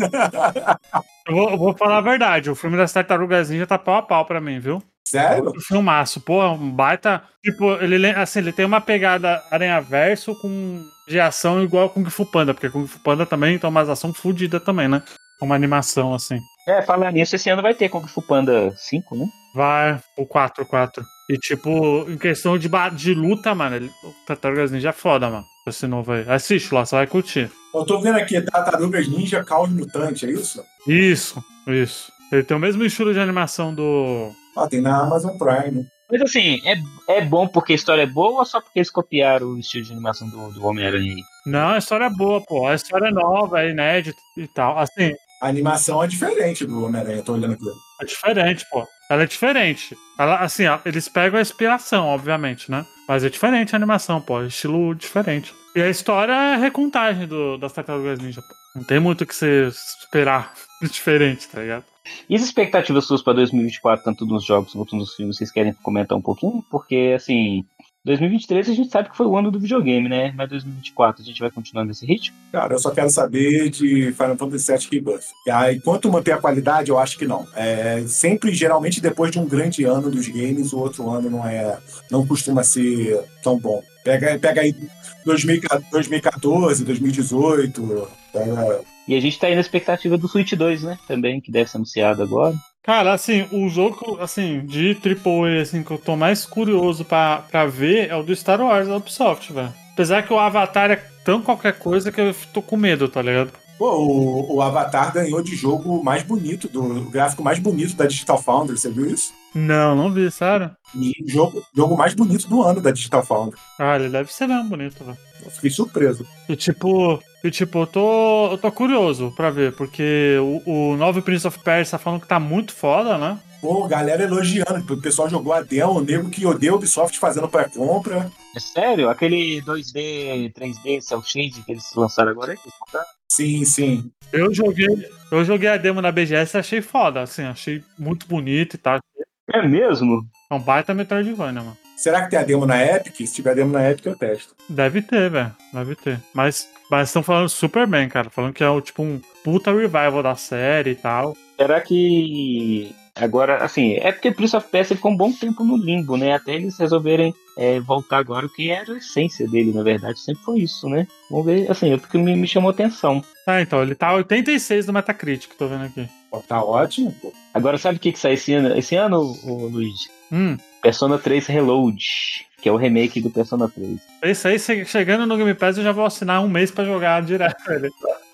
Eu vou, eu vou falar a verdade, o filme das Tartarugas Ninja tá pau a pau pra mim, viu? Sério? Um filmaço, pô, um baita. Tipo, ele, lem- assim, ele tem uma pegada Aranha-Verso com de ação igual Kung Fu Panda, porque Kung Fu Panda também tem umas ação fodida também, né? Uma animação assim. É, falar nisso, esse ano vai ter Kung Fu Panda cinco, né? Vai, o quatro, quatro. E tipo, em questão de, ba- de luta, mano, ele, o Tartarugas Ninja é foda, mano. Esse novo aí. Assiste lá, você vai curtir. Eu tô vendo aqui, Tartarugas Ninja, Caos Mutante, é isso? Isso, isso. Ele tem o mesmo estilo de animação do. Ah, tem na Amazon Prime. Mas assim, é, é bom porque a história é boa ou só porque eles copiaram o estilo de animação do, do Homem-Aranha aí? Não, a história é boa, pô. A história é nova, é inédita e tal. Assim, A animação é diferente do Homem-Aranha, tô olhando aqui. é diferente, pô. Ela é diferente. Ela, assim, ó, eles pegam a inspiração, obviamente, né? Mas é diferente a animação, pô. É estilo diferente. E a história é a recontagem do, das Tartarugas Ninja, pô. Não tem muito o que você esperar de diferente, tá ligado? E as expectativas suas pra dois mil e vinte e quatro, tanto nos jogos quanto nos filmes, vocês querem comentar um pouquinho? Porque, assim, dois mil e vinte e três a gente sabe que foi o ano do videogame, né? Mas dois mil e vinte e quatro a gente vai continuar nesse ritmo? Cara, eu só quero saber de Final Fantasy sete Rebirth. E aí, enquanto manter a qualidade, eu acho que não. É, sempre, geralmente, depois de um grande ano dos games, o outro ano não é, não costuma ser tão bom. Pega, pega aí dois mil e quatorze, dois mil e dezoito. Pega... E a gente tá aí na expectativa do Switch dois, né? Também, que deve ser anunciado agora. Cara, assim, o jogo, assim, de triplo A, assim, que eu tô mais curioso pra, pra ver é o do Star Wars da Ubisoft, velho. Apesar que o Avatar é tão qualquer coisa que eu tô com medo, tá ligado? Pô, o, o Avatar ganhou de jogo mais bonito, do o gráfico mais bonito da Digital Foundry, você viu isso? Não, não vi, sério. E jogo, jogo mais bonito do ano da Digital Foundry. Ah, ele deve ser mesmo bonito, velho. Eu fiquei surpreso. E tipo, e, tipo eu, tô, eu tô curioso pra ver, porque o, o novo Prince of Persia tá falando que tá muito foda, né? Pô, galera elogiando. O pessoal jogou a demo, o nego que odeia a Ubisoft fazendo pré-compra. É sério? Aquele dois D, três D, Cell Shade que eles lançaram agora? Sim, sim. Eu joguei, eu joguei a demo na B G S e achei foda, assim, achei muito bonito e tal. É mesmo? É um baita Metroidvania, mano. Será que tem a demo na Epic? Se tiver demo na Epic, eu testo. Deve ter, velho. Deve ter. Mas mas estão falando super bem, cara. Falando que é o, tipo um puta revival da série e tal. Será que agora, assim, é porque Prince of Persia ficou um bom tempo no limbo, né? Até eles resolverem é, voltar agora, o que era a essência dele, na verdade, sempre foi isso, né? Vamos ver, assim, é porque me, me chamou atenção. Ah, então, ele tá oitenta e seis no Metacritic, tô vendo aqui. Pô, tá ótimo, pô. Agora, sabe o que que sai esse ano, esse ano, ô, Luiz? Hum. Persona três Reload, que é o remake do Persona três. Isso aí, che- chegando no Game Pass, eu já vou assinar um mês pra jogar direto ele.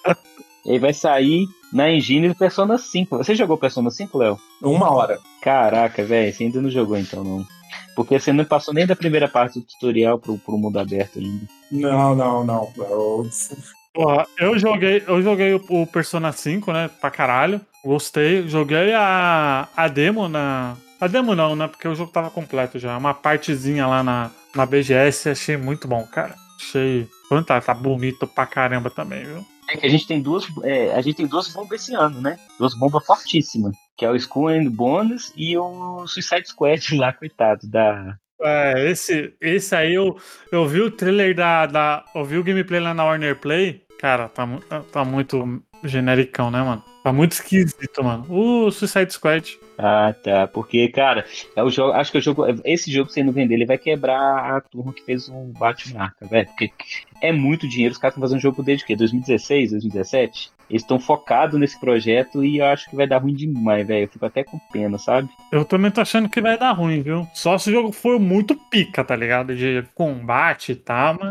Ele vai sair na engine do Persona cinco. Você jogou Persona cinco, Léo? Uma hora. Caraca, velho, você ainda não jogou então, não. Porque você não passou nem da primeira parte do tutorial pro, pro mundo aberto ainda. Não, não, não. Eu... Porra, eu joguei, eu joguei o, o Persona cinco, né? Pra caralho. Gostei. Joguei a, a demo na. A demo não, né? Porque o jogo tava completo já. Uma partezinha lá na, na B G S. Achei muito bom, cara. Achei fantástico. Tá bonito pra caramba também, viu? É que a gente tem duas, é, a gente tem duas bombas esse ano, né? Duas bombas fortíssimas. Que é o Skull and Bones e o Suicide Squad lá, coitado, da... É, esse, esse aí eu, eu vi o trailer da, da. Eu vi o gameplay lá na Warner Play. Cara, tá, mu- tá muito genericão, né, mano? Tá muito esquisito, mano. O Suicide Squad. Ah, tá. Porque, cara, é o jogo, acho que o jogo, esse jogo sendo vender, ele vai quebrar a turma que fez o Batman Arca, velho. Porque é muito dinheiro. Os caras estão fazendo jogo desde o quê? dois mil e dezesseis, dois mil e dezessete? Eles estão focados nesse projeto e eu acho que vai dar ruim demais, velho. Eu fico até com pena, sabe? Eu também tô achando que vai dar ruim, viu? Só se o jogo for muito pica, tá ligado? De combate e tal, mas.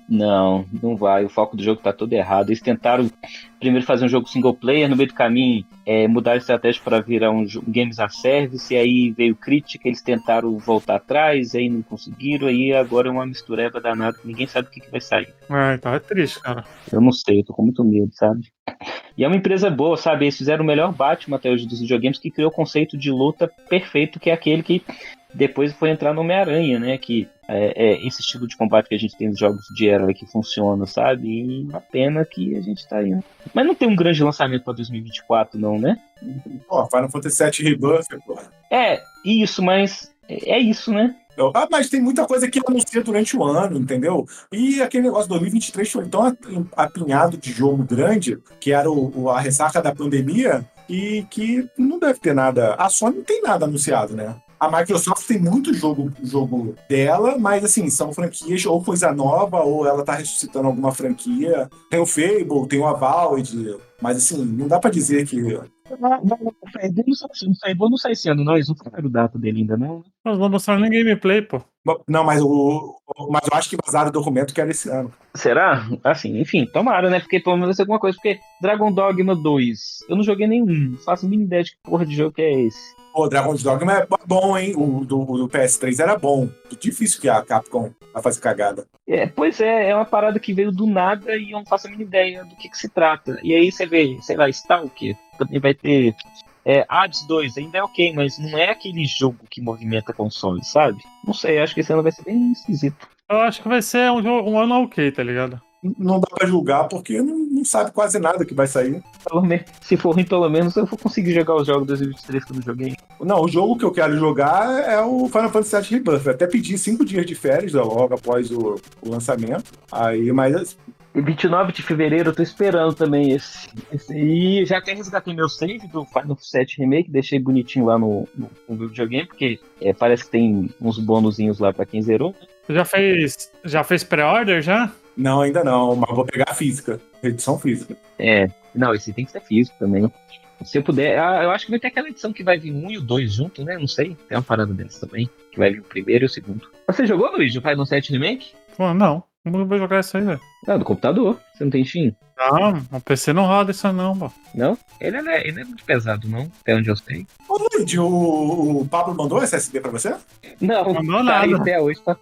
Não, não vai. O foco do jogo tá todo errado. Eles tentaram primeiro fazer um jogo single player, no meio do caminho é, mudar a estratégia para virar um, um Games as Service, e aí veio crítica, eles tentaram voltar atrás, aí não conseguiram, aí agora é uma mistureba danada, ninguém sabe o que, que vai sair. É, então é triste, cara. Eu não sei, eu tô com muito medo, sabe? E é uma empresa boa, sabe? Eles fizeram o melhor Batman até hoje dos videogames, que criou o conceito de luta perfeito, que é aquele que depois foi entrar no Homem-Aranha, né? Que é, é esse estilo de combate que a gente tem nos jogos de herói que funciona, sabe? E uma pena que a gente tá indo. Mas não tem um grande lançamento pra dois mil e vinte e quatro, não, né? Pô, Final Fantasy sete Rebirth, pô. É, isso, mas é isso, né? Ah, mas tem muita coisa que anuncia durante o ano, entendeu? E aquele negócio de dois mil e vinte e três foi tão apinhado de jogo grande, que era o, o- a ressaca da pandemia, e que não deve ter nada. A Sony não tem nada anunciado, né? A Microsoft tem muito jogo, jogo dela, mas assim, são franquias ou coisa nova, ou ela tá ressuscitando alguma franquia. Tem o Fable, tem o Avowed, mas assim, não dá pra dizer que. Não, não, o Fable não sai, o Fable não sai esse ano, não. Eles não falaram o data dele ainda, não. Mas não mostraram nem gameplay, pô. Não, mas, o, mas eu acho que vazaram o documento que era esse ano. Será? Assim, enfim, tomara, né? Porque pelo menos vai ser alguma coisa. Porque Dragon Dogma dois, eu não joguei nenhum. Não faço a mínima ideia de que porra de jogo que é esse. Pô, Dragon's Dogma é bom, hein? O do, o do P S três era bom. Difícil que a Capcom vai fazer cagada. É, pois é, é uma parada que veio do nada e eu não faço a mínima ideia do que, que se trata. E aí você vê, sei lá, Stalker, também vai ter. É, Hades dois, ainda é ok, mas não é aquele jogo que movimenta console, sabe? Não sei, acho que esse ano vai ser bem esquisito. Eu acho que vai ser um, jogo- um ano ok, tá ligado? Não dá pra julgar porque não, não sabe quase nada que vai sair. Pelo menos, se for ruim, pelo menos eu vou conseguir jogar os jogos de dois mil e vinte e três que eu não joguei. Não, o jogo que eu quero jogar é o Final Fantasy sete Rebirth. Eu até pedi cinco dias de férias logo após o, o lançamento. Aí, mas E vinte e nove de fevereiro eu tô esperando também esse. esse e já até resgatei meu save do Final sete Remake, deixei bonitinho lá no, no, no meu videogame, porque é, parece que tem uns bônusinhos lá pra quem zerou. Você já fez, já fez pré-order já? não, ainda não. Mas vou pegar a física, edição física. É, não, esse tem que ser físico também. Se eu puder, ah, eu acho que vai ter aquela edição que vai vir um e o dois junto, né? Não sei, tem uma parada deles também, que vai vir o primeiro e o segundo. Você jogou, Luiz, o Final sete Remake? Pô, não. Como vou jogar isso aí, velho? Não, do computador. Você não tem Steam? Não, o P C não roda isso não, pô. Não? Ele não é, ele não é muito pesado, não, até onde eu sei. Ô, Luigi, o, o Pablo mandou S S D pra você? Não, Mandou tá aí nada. até hoje, tá?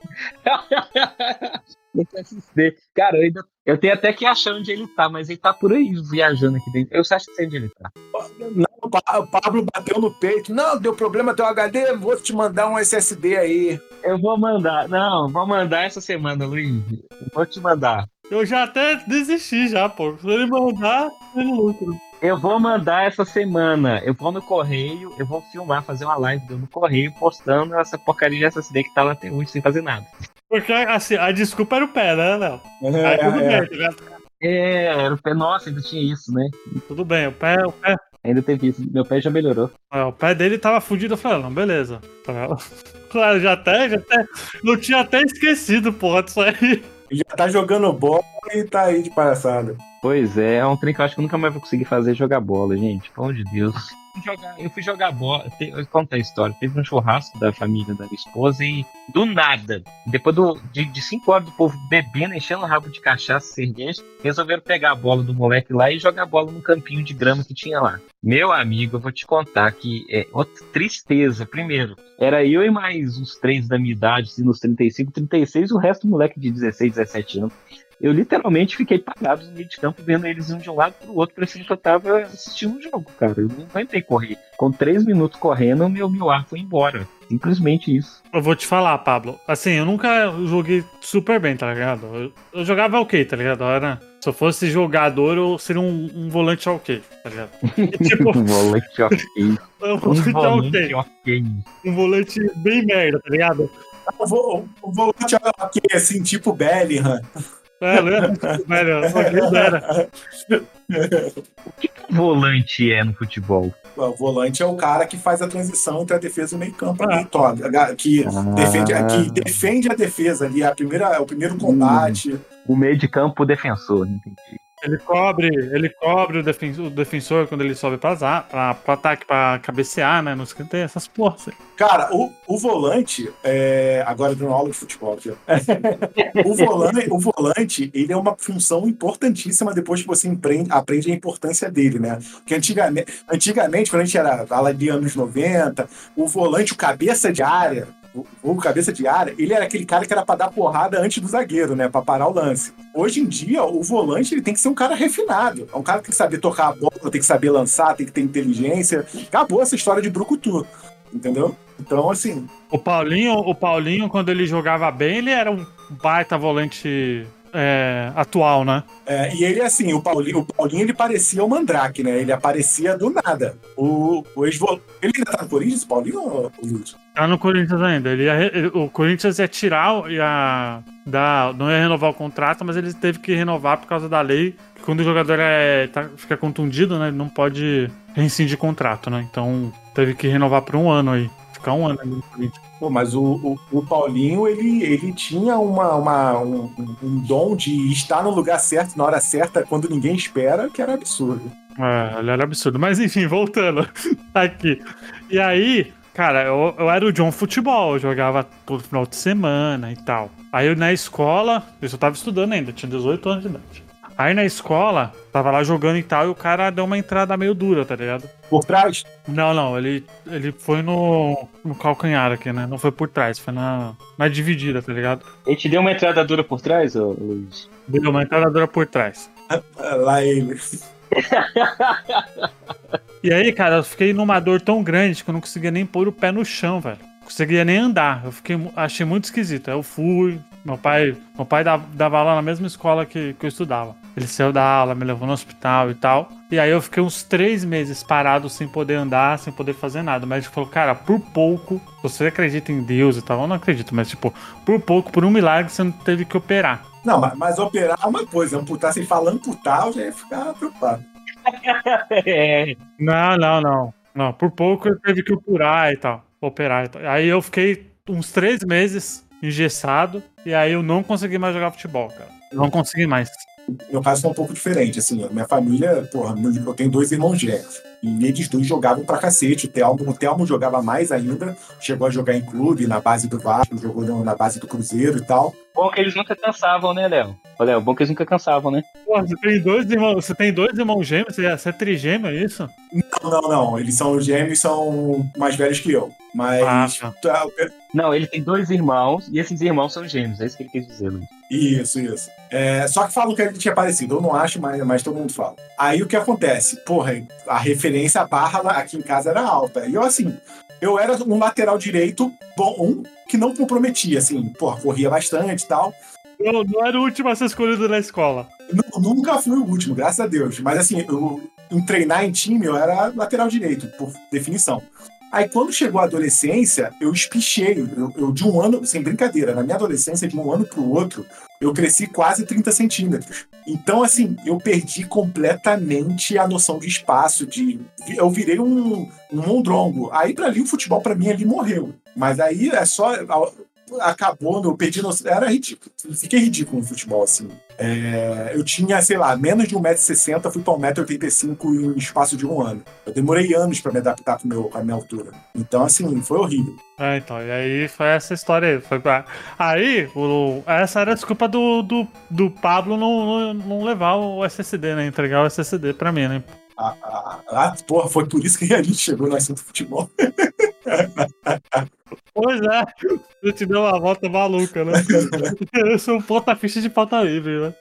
Esse S S D. Cara, eu, ainda, eu tenho até que achar onde ele tá, mas ele tá por aí viajando aqui dentro. Eu só acho que sei onde ele tá. Não, o Pa- o Pablo bateu no peito. Não, deu problema teu H D, vou te mandar um S S D aí. Eu vou mandar, não, vou mandar essa semana, Luiz. Eu vou te mandar. Eu já até desisti já, pô. Se ele mandar, eu não lucro. Eu vou mandar essa semana. Eu vou no correio, eu vou filmar, fazer uma live no correio postando essa porcaria de S S D que tá lá até hoje sem fazer nada. Porque, assim, a desculpa era o pé, né, Léo? É, Aí tudo é. bem, tá ligado? É, era o pé, nossa, ainda tinha isso, né? Tudo bem, o pé, o pé, Ainda teve isso. Meu pé já melhorou. é, o pé dele tava fudido. Eu falei, não, beleza. Claro, já até, já até, não tinha até esquecido, porra, disso aí. Já tá jogando bola e tá aí de palhaçada. Pois é, é um trem que eu acho que eu nunca mais vou conseguir fazer jogar bola, gente. Pelo amor de Deus. Jogar- eu fui jogar bola. te- Eu conto a história. Teve um churrasco da família da minha esposa e do nada, depois do, de, de cinco horas do povo bebendo, enchendo o rabo de cachaça, cerveja, resolveram pegar a bola do moleque lá e jogar a bola no campinho de grama que tinha lá. Meu amigo, eu vou te contar que é outra tristeza. Primeiro, era eu e mais uns três da minha idade, assim, nos trinta e cinco, trinta e seis, e o resto moleque de dezesseis, dezessete anos. Eu literalmente fiquei parado no meio de campo, vendo eles indo de um lado pro outro, parecendo que eu tava assistindo um jogo, cara. Eu não aguentei correr. Com três minutos correndo, meu, meu ar foi embora. Simplesmente isso. Eu vou te falar, Pablo. Assim, eu nunca joguei super bem, tá ligado? Eu, eu jogava ok, tá ligado? Eu era, se eu fosse jogador, eu seria um, um volante ok, tá ligado? E, tipo, Um volante ok. um Um volante volante ok. ok. Um volante bem merda, tá ligado? O vo- o volante aqui, assim, tipo Bellingham. É, lembra? Velho, alguém dera. O que, que um volante é no futebol? O volante é o cara que faz a transição entre a defesa e o meio campo Ah. ali, toda, que, Ah. defende, que defende a defesa ali, a primeira, o primeiro combate. O meio de campo defensor, entendi. Ele cobre, ele cobre o, defen- o defensor quando ele sobe pra, za- pra, pra ataque, pra cabecear, né? Não sei o que tem essas porra. Assim. Cara, o, o volante, é, agora dando aula de futebol aqui, ó. o, volante, o volante, ele é uma função importantíssima depois que você empreende, aprende a importância dele, né? Porque antigamente, antigamente, quando a gente era lá de anos noventa, o volante, o cabeça de área, o, o cabeça de área, ele era aquele cara que era pra dar porrada antes do zagueiro, né? Pra parar o lance. Hoje em dia, o volante, ele tem que ser um cara refinado. É um cara que tem que saber tocar a bola, tem que saber lançar, tem que ter inteligência. Acabou essa história de brucutu. Entendeu? Então, assim... O Paulinho, o Paulinho, quando ele jogava bem, ele era um baita volante é, atual, né? É, e ele, assim, o Paulinho, o Paulinho, ele parecia o Mandrake, né? Ele aparecia do nada. O, o ex Ele ainda tá no Corinthians, Paulinho, ou o Lúcio? Tá no Corinthians ainda. Ele ia, ele- o Corinthians ia tirar, ia dar, não ia renovar o contrato, mas ele teve que renovar por causa da lei. Que quando o jogador é, tá, fica contundido, né? Ele não pode rescindir contrato, né? Então teve que renovar por um ano aí. Ficar um ano ali no Corinthians. Pô, mas o, o, o Paulinho, ele, ele tinha uma, uma, um, um- um dom de estar no lugar certo, na hora certa, quando ninguém espera, que era absurdo. É, ele era absurdo. Mas enfim, voltando aqui. E aí, cara, eu, eu era o John Futebol, eu jogava todo final de semana e tal. Aí eu na escola, eu só tava estudando ainda, tinha dezoito anos de idade. Aí na escola, tava lá jogando e tal, e o cara deu uma entrada meio dura, tá ligado? Por trás, Não, não, ele, ele foi no, no calcanhar aqui, né? Não foi por trás, foi na, na dividida, tá ligado? Ele te deu uma entrada dura por trás, ô, Luiz? Deu uma entrada dura por trás. lá ele... E aí, cara, eu fiquei numa dor tão grande que eu não conseguia nem pôr o pé no chão, velho. Não conseguia nem andar. Eu fiquei, mu- achei muito esquisito. Aí eu fui. Meu pai, meu pai dava, dava aula na mesma escola que, que eu estudava. Ele saiu da aula, me levou no hospital e tal. E aí eu fiquei uns três meses parado sem poder andar, sem poder fazer nada. O médico falou, cara, por pouco, você acredita em Deus e tal? Eu não acredito, mas tipo, por pouco, por um milagre, você não teve que operar. Não, mas, mas operar é uma coisa, amputar, sem falar amputar, eu já ia ficar preocupado. É, Não, não, não. Não, por pouco eu teve que operar e tal. Operar e tal. Aí eu fiquei uns três meses engessado e aí eu não consegui mais jogar futebol, cara. Não consegui mais. Meu caso foi um pouco diferente, assim, a minha família, porra, eu tenho dois irmãos gêmeos, e eles dois jogavam pra cacete, o Telmo, o Telmo jogava mais ainda, chegou a jogar em clube, na base do Vasco, jogou no- na base do Cruzeiro e tal. bom que eles nunca cansavam, né, Léo? Ô, Léo, bom que eles nunca cansavam, né? Pô, você tem dois irmãos, você tem dois irmãos gêmeos? Você é, você é trigêmeo, é isso? Não, não, não, eles são gêmeos, são mais velhos que eu, mas... Ah, tá, Não, ele tem dois irmãos e esses irmãos são gêmeos, é isso que ele quis dizer, Luiz. Isso, isso. É, só que falam que ele tinha parecido. Eu não acho, mas, mas todo mundo fala. Aí o que acontece? Porra, a referência, a barra lá aqui em casa era alta. E eu, assim, eu era um lateral direito bom, um que não comprometia, assim. Porra, corria bastante e tal. eu não era o último a ser escolhido na escola. Nu- Nunca fui o último, graças a Deus. Mas, assim, eu, em treinar em time, eu era lateral direito, por definição. Aí, quando chegou a adolescência, eu espichei. Eu, eu, de um ano, sem brincadeira, na minha adolescência, de um ano pro outro, eu cresci quase trinta centímetros. Então, assim, eu perdi completamente a noção de espaço, de... Eu virei um, um mondrongo. Aí, pra ali, o futebol, pra mim, ali morreu. Mas aí, é só... Acabou, eu perdi noção... Era ridículo. Fiquei ridículo no futebol, assim. É, eu tinha, sei lá, menos de um metro e sessenta, fui pra um metro e oitenta e cinco em espaço de um ano. Eu demorei anos pra me adaptar com meu, a minha altura. Então, assim, foi horrível. É, então, e aí foi essa história aí. Foi pra... Aí, o... essa era a desculpa do, do, do Pablo não, não, não levar o S S D, né? Entregar o S S D pra mim, né? Ah, ah, ah, porra, foi por isso que a gente chegou no assunto futebol. Pois é, eu te deu uma volta maluca, né? Eu sou um ponta-ficha de pauta livre, né?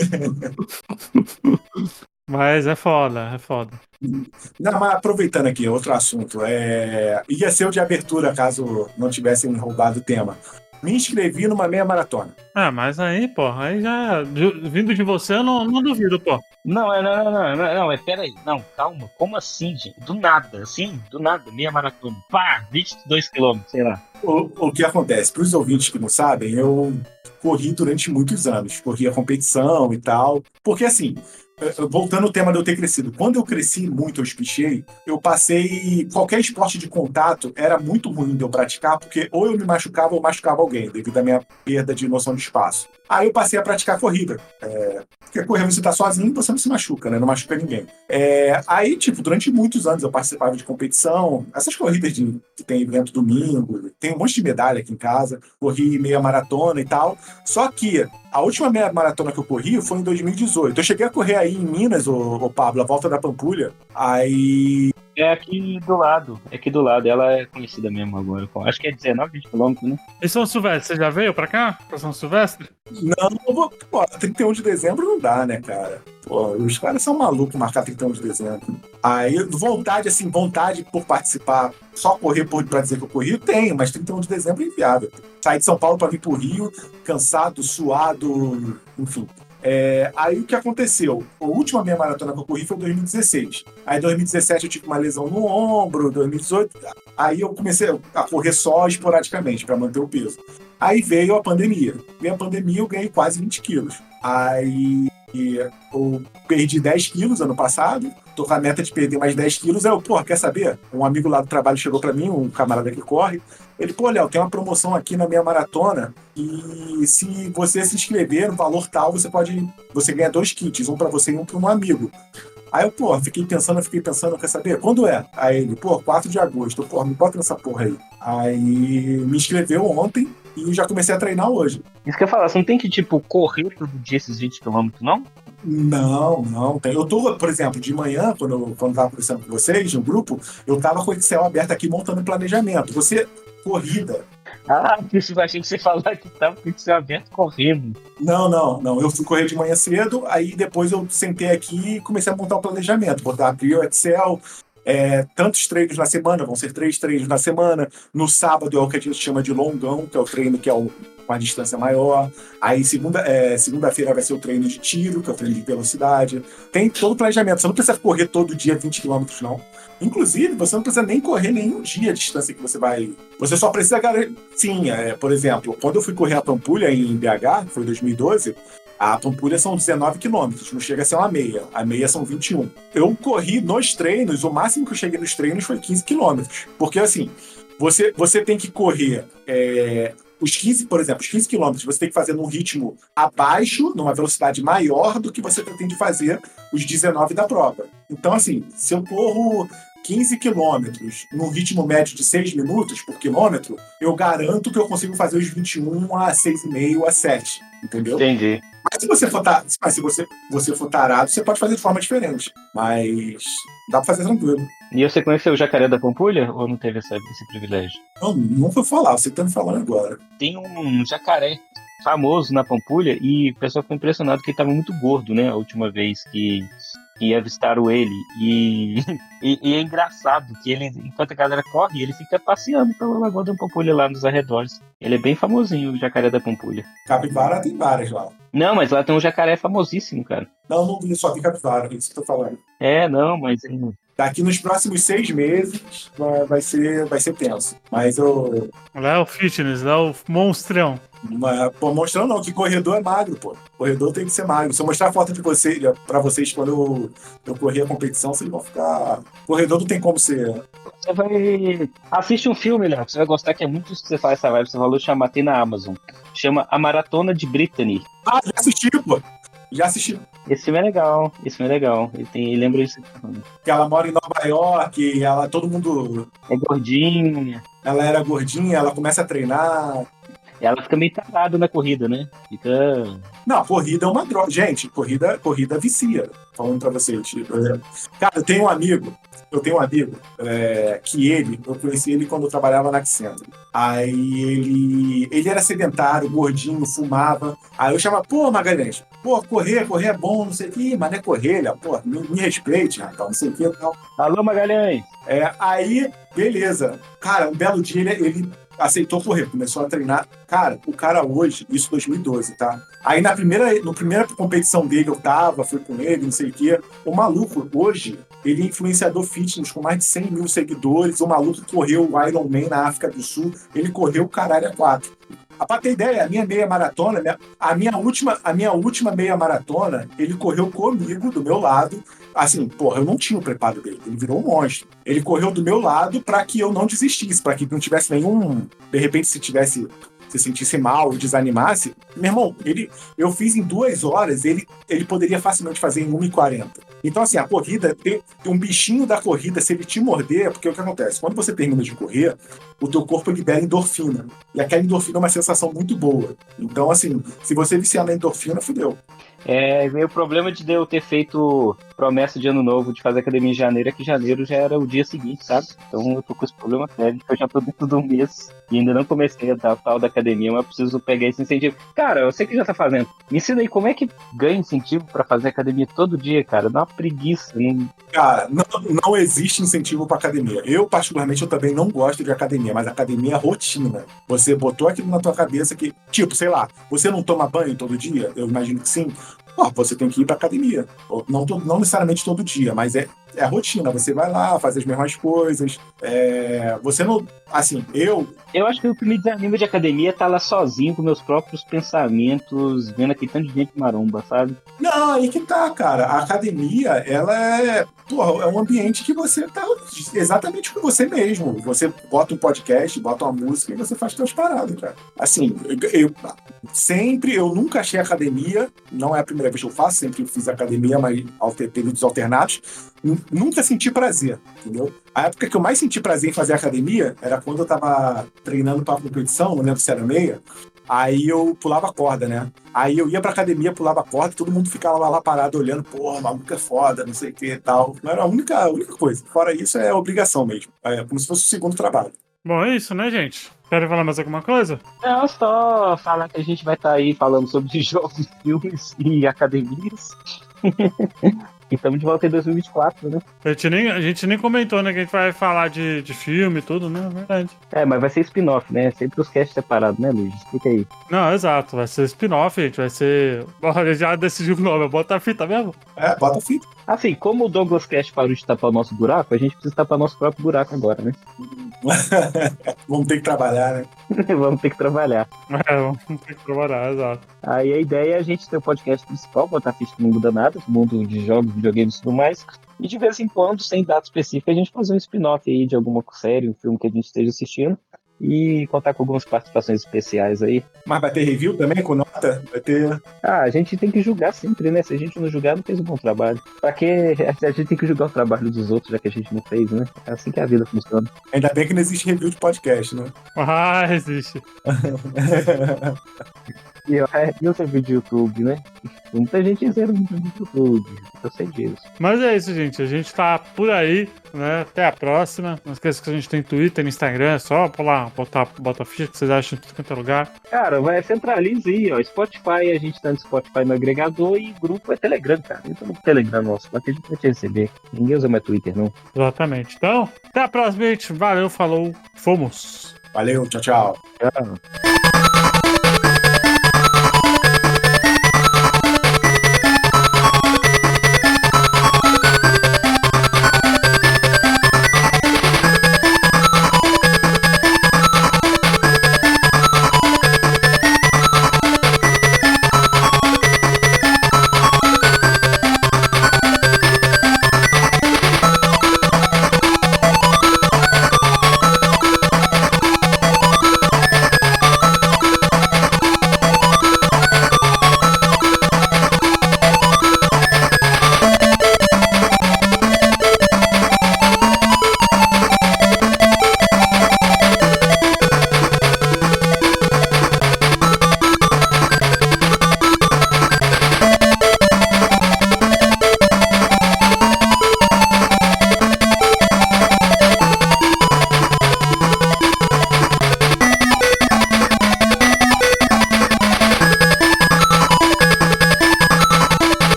Mas é foda, é foda. Não, mas aproveitando aqui, outro assunto. É... Ia ser o de abertura, caso não tivessem roubado o tema. Me inscrevi numa meia maratona. Ah, mas aí, pô, aí já. de- Vindo de você, eu não, não duvido, pô. Não, é, não, não, não, não, não, é, peraí. Não, calma, como assim, gente? Do nada, assim, do nada, meia maratona. Pá, vinte e dois quilômetros, sei lá. O, o que acontece? Para os ouvintes que não sabem, eu corri durante muitos anos. Corri a competição e tal. Porque, assim, voltando ao tema de eu ter crescido. Quando eu cresci muito, eu espichei, eu passei... Qualquer esporte de contato era muito ruim de eu praticar, porque ou eu me machucava ou machucava alguém, devido à minha perda de noção de espaço. Aí eu passei a praticar corrida. É... Porque correr você tá sozinho, você não se machuca, né? Não machuca ninguém. É... Aí, tipo, durante muitos anos eu participava de competição, essas corridas de... que tem evento domingo, tem um monte de medalha aqui em casa, corri meia maratona e tal. Só que a última meia maratona que eu corri foi em dois mil e dezoito. Eu cheguei a correr aí em Minas, ô, ô Pablo, a volta da Pampulha. Aí... É aqui do lado, é aqui do lado. Ela é conhecida mesmo agora. Acho que é dezenove, vinte quilômetros, né? E São Silvestre, você já veio pra cá? Pra São Silvestre? Não, não vou... Pô, trinta e um de dezembro não dá, né, cara? Pô, os caras são malucos marcar trinta e um de dezembro. Aí, vontade, assim, vontade por participar, só correr por, pra dizer que eu corri, eu tenho, mas trinta e um de dezembro é inviável. Sair de São Paulo pra vir pro Rio, cansado, suado, enfim. É, aí o que aconteceu? A última meia maratona que eu corri foi em dois mil e dezesseis. Aí em dois mil e dezessete eu tive uma lesão no ombro, dois mil e dezoito. Aí eu comecei a correr só esporadicamente para manter o peso. Aí veio a pandemia. Veio a pandemia, eu ganhei quase vinte quilos. Aí eu perdi dez quilos ano passado. Tô com a meta de perder mais dez quilos. Aí eu, pô, quer saber? Um amigo lá do trabalho chegou para mim, um camarada que corre. Ele, pô, Léo, tem uma promoção aqui na minha maratona e se você se inscrever no valor tal, você pode, você ganha dois kits, um para você e um para um amigo. Aí eu, pô, fiquei pensando, fiquei pensando, quer saber? Quando é? Aí ele, pô, quatro de agosto. Pô, me bota nessa porra aí. Aí me inscreveu ontem e já comecei a treinar hoje. Isso que eu ia falar, você não tem que, tipo, correr todo dia esses vinte quilômetros, não? Não, não. Eu tô, por exemplo, de manhã, quando eu quando tava conversando com vocês, no grupo, eu tava com o Excel aberto aqui montando planejamento. Você, corrida. Ah, isso eu achei que você falava que tava com o Excel aberto correndo. Não, não, não. Eu fui correr de manhã cedo, aí depois eu sentei aqui e comecei a montar o planejamento. Vou abrir o Excel, é, tantos treinos na semana, vão ser três treinos na semana. No sábado é o que a gente chama de longão, que é o treino que é o com a distância maior. Aí segunda, é, segunda-feira vai ser o treino de tiro, que é o treino de velocidade. Tem todo o planejamento. Você não precisa correr todo dia vinte quilômetros, não. Inclusive, você não precisa nem correr nenhum dia a distância que você vai... Você só precisa... Sim, é, por exemplo, quando eu fui correr a Pampulha em B H, que foi em dois mil e doze, a Pampulha são dezenove quilômetros, não chega a ser uma meia. A meia são vinte e um. Eu corri nos treinos, o máximo que eu cheguei nos treinos foi quinze quilômetros. Porque, assim, você, você tem que correr... É, os quinze, por exemplo, os quinze quilômetros você tem que fazer num ritmo abaixo, numa velocidade maior do que você pretende fazer os dezenove da prova. Então, assim, se eu corro quinze quilômetros num ritmo médio de seis minutos por quilômetro, eu garanto que eu consigo fazer os vinte e um a seis e meio a sete, entendeu? Entendi. Mas se você for, tar... Mas se você, você for tarado, você pode fazer de forma diferente. Mas dá pra fazer tranquilo. E você conheceu o Jacaré da Pampulha ou não teve essa, esse privilégio? Não, não vou falar, você tá me falando agora. Tem um jacaré famoso na Pampulha e o pessoal ficou impressionado que ele estava muito gordo, né? A última vez que, que avistaram ele. E, e, e é engraçado que ele, enquanto a galera corre, ele fica passeando pela Lagoa da Pampulha lá nos arredores. Ele é bem famosinho, o Jacaré da Pampulha. Capivara tem várias lá. Não, mas lá tem um jacaré famosíssimo, cara. Não, não vi, só vi capivara, é isso que eu tô falando. É, não, mas... Daqui nos próximos seis meses vai, vai, ser, vai ser tenso. Mas eu... Léo Fitness, Léo Monstrão. Mas, pô, mostrando não, que corredor é magro, pô. Corredor tem que ser magro. Se eu mostrar a foto de vocês, pra vocês quando eu, eu correr a competição, vocês vão ficar... Corredor não tem como ser... Você vai... Assiste um filme, Léo, você vai gostar, que é muito isso que você faz essa vibe. Você falou, chama, tem na Amazon. Chama A Maratona de Brittany. Ah, já assisti, pô. Já assisti. Esse filme é legal, esse filme é legal. Ele, tem, ele lembra isso. Que ela mora em Nova York, ela, todo mundo... É gordinha. Ela era gordinha, ela começa a treinar... Ela fica meio tarada na corrida, né? Fica... Não, corrida é uma droga. Gente, corrida, corrida vicia. Falando pra vocês. Cara, eu tenho um amigo, eu tenho um amigo é, que ele, eu conheci ele quando eu trabalhava na Accentro. Aí ele, ele era sedentário, gordinho, fumava. Aí eu chamava, pô, Magalhães, pô, correr, correr é bom, não sei o que, mas não é correr, Léo, pô, me, me respeite, rapaz, não sei o que. Tal. Alô, Magalhães! É, aí, beleza. Cara, um belo dia ele, ele aceitou correr, começou a treinar. Cara, o cara hoje, isso em dois mil e doze, tá? Aí na primeira, na primeira competição dele eu tava, fui com ele, não sei o quê. O maluco, hoje, ele é influenciador fitness com mais de cem mil seguidores. O maluco correu o Ironman na África do Sul. Ele correu o caralho a quatro. Pra ter ideia, a minha meia maratona, minha- a, minha última, a minha última meia maratona, ele correu comigo, do meu lado. Assim, porra, eu não tinha o preparo dele, ele virou um monstro. Ele correu do meu lado pra que eu não desistisse, pra que não tivesse nenhum... De repente, se tivesse... se sentisse mal e desanimasse, meu irmão, ele, eu fiz em duas horas, ele, ele poderia facilmente fazer em uma e quarenta. Então, assim, a corrida, tem, tem um bichinho da corrida, se ele te morder, porque o que acontece? Quando você termina de correr, o teu corpo libera endorfina. E aquela endorfina é uma sensação muito boa. Então, assim, se você viciar na endorfina, fudeu. É, o problema de eu ter feito promessa de ano novo de fazer academia em janeiro é que janeiro já era o dia seguinte, sabe? Então eu tô com esse problema sério, eu já tô dentro do mês e ainda não comecei a dar tal da academia, mas eu preciso pegar esse incentivo. Cara, eu sei que já tá fazendo. Me ensina aí como é que ganha incentivo pra fazer academia todo dia, cara. Dá uma preguiça. Não... Cara, não, não existe incentivo pra academia. Eu, particularmente, eu também não gosto de academia, mas academia é rotina. Você botou aquilo na tua cabeça que, tipo, sei lá, você não toma banho todo dia? Eu imagino que sim. Pô, você tem que ir pra academia. Não, não necessariamente todo dia, mas é, é a rotina. Você vai lá, faz as mesmas coisas. É, você não... Assim, eu... Eu acho que o que me desanima de academia é estar lá sozinho com meus próprios pensamentos, vendo aqui tanto de gente maromba, sabe? Não, aí que tá, cara. A academia, ela é... Porra, é um ambiente que você tá exatamente com você mesmo. Você bota um podcast, bota uma música e você faz suas paradas, cara. Assim, eu, eu sempre... Eu nunca achei academia, não é a primeira vez que eu faço, sempre fiz academia, mas alter, períodos alternados. Nunca senti prazer, entendeu? A época que eu mais senti prazer em fazer academia era quando eu tava treinando pra competição, não lembro se era meia, aí eu pulava corda, né? Aí eu ia pra academia, pulava corda, todo mundo ficava lá parado olhando, porra, maluco é foda, não sei o que e tal. Não era a única, a única coisa. Fora isso, é obrigação mesmo. É como se fosse o segundo trabalho. Bom, é isso, né, gente? Querem falar mais alguma coisa? Não, só falar que a gente vai estar aí falando sobre jogos, filmes e academias. E estamos de volta em dois mil e vinte e quatro, né? A gente nem, a gente nem comentou, né? Que a gente vai falar de, de filme e tudo, né? Verdade. É, mas vai ser spin-off, né? Sempre os casts separados, né, Luiz? Explica aí. Não, exato. Vai ser spin-off, gente. Vai ser... Bom, já decidiu o nome. Bota a fita mesmo? É, bota a fita. Assim, como o Douglas Cast parou de tapar o nosso buraco, a gente precisa tapar nosso próprio buraco agora, né? Vamos ter que trabalhar, né? Vamos ter que trabalhar. É, vamos ter que trabalhar, exato. Aí a ideia é a gente ter o podcast principal, botar ficha que não muda nada, mundo de jogos, videogames e tudo mais. E de vez em quando, sem data específica, a gente fazer um spin-off aí de alguma série, um filme que a gente esteja assistindo. E contar com algumas participações especiais aí. Mas vai ter review também com nota? Vai ter... Ah, a gente tem que julgar sempre, né? Se a gente não julgar, não fez um bom trabalho. Pra que a gente tem que julgar o trabalho dos outros, já que a gente não fez, né? É assim que a vida funciona. Ainda bem que não existe review de podcast, né? Ah, existe. E, e o seu vídeo do YouTube, né? Muita gente zera muito no YouTube. Eu sei disso. Mas é isso, gente. A gente tá por aí, né? Até a próxima. Não esqueça que a gente tem Twitter, Instagram. É só pular, botar, botar a ficha que vocês acham em tudo quanto é lugar. Cara, vai, centralize aí, ó. Spotify, a gente tá no Spotify no agregador e grupo é Telegram, cara. Então no Telegram nosso, mas que a gente vai te receber. Ninguém usa mais Twitter, não. Exatamente. Então, até a próxima, gente. Valeu, falou. Fomos. Valeu, tchau, tchau. Tchau.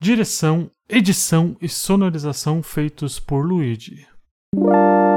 direção, edição e sonorização feitos por Luigi.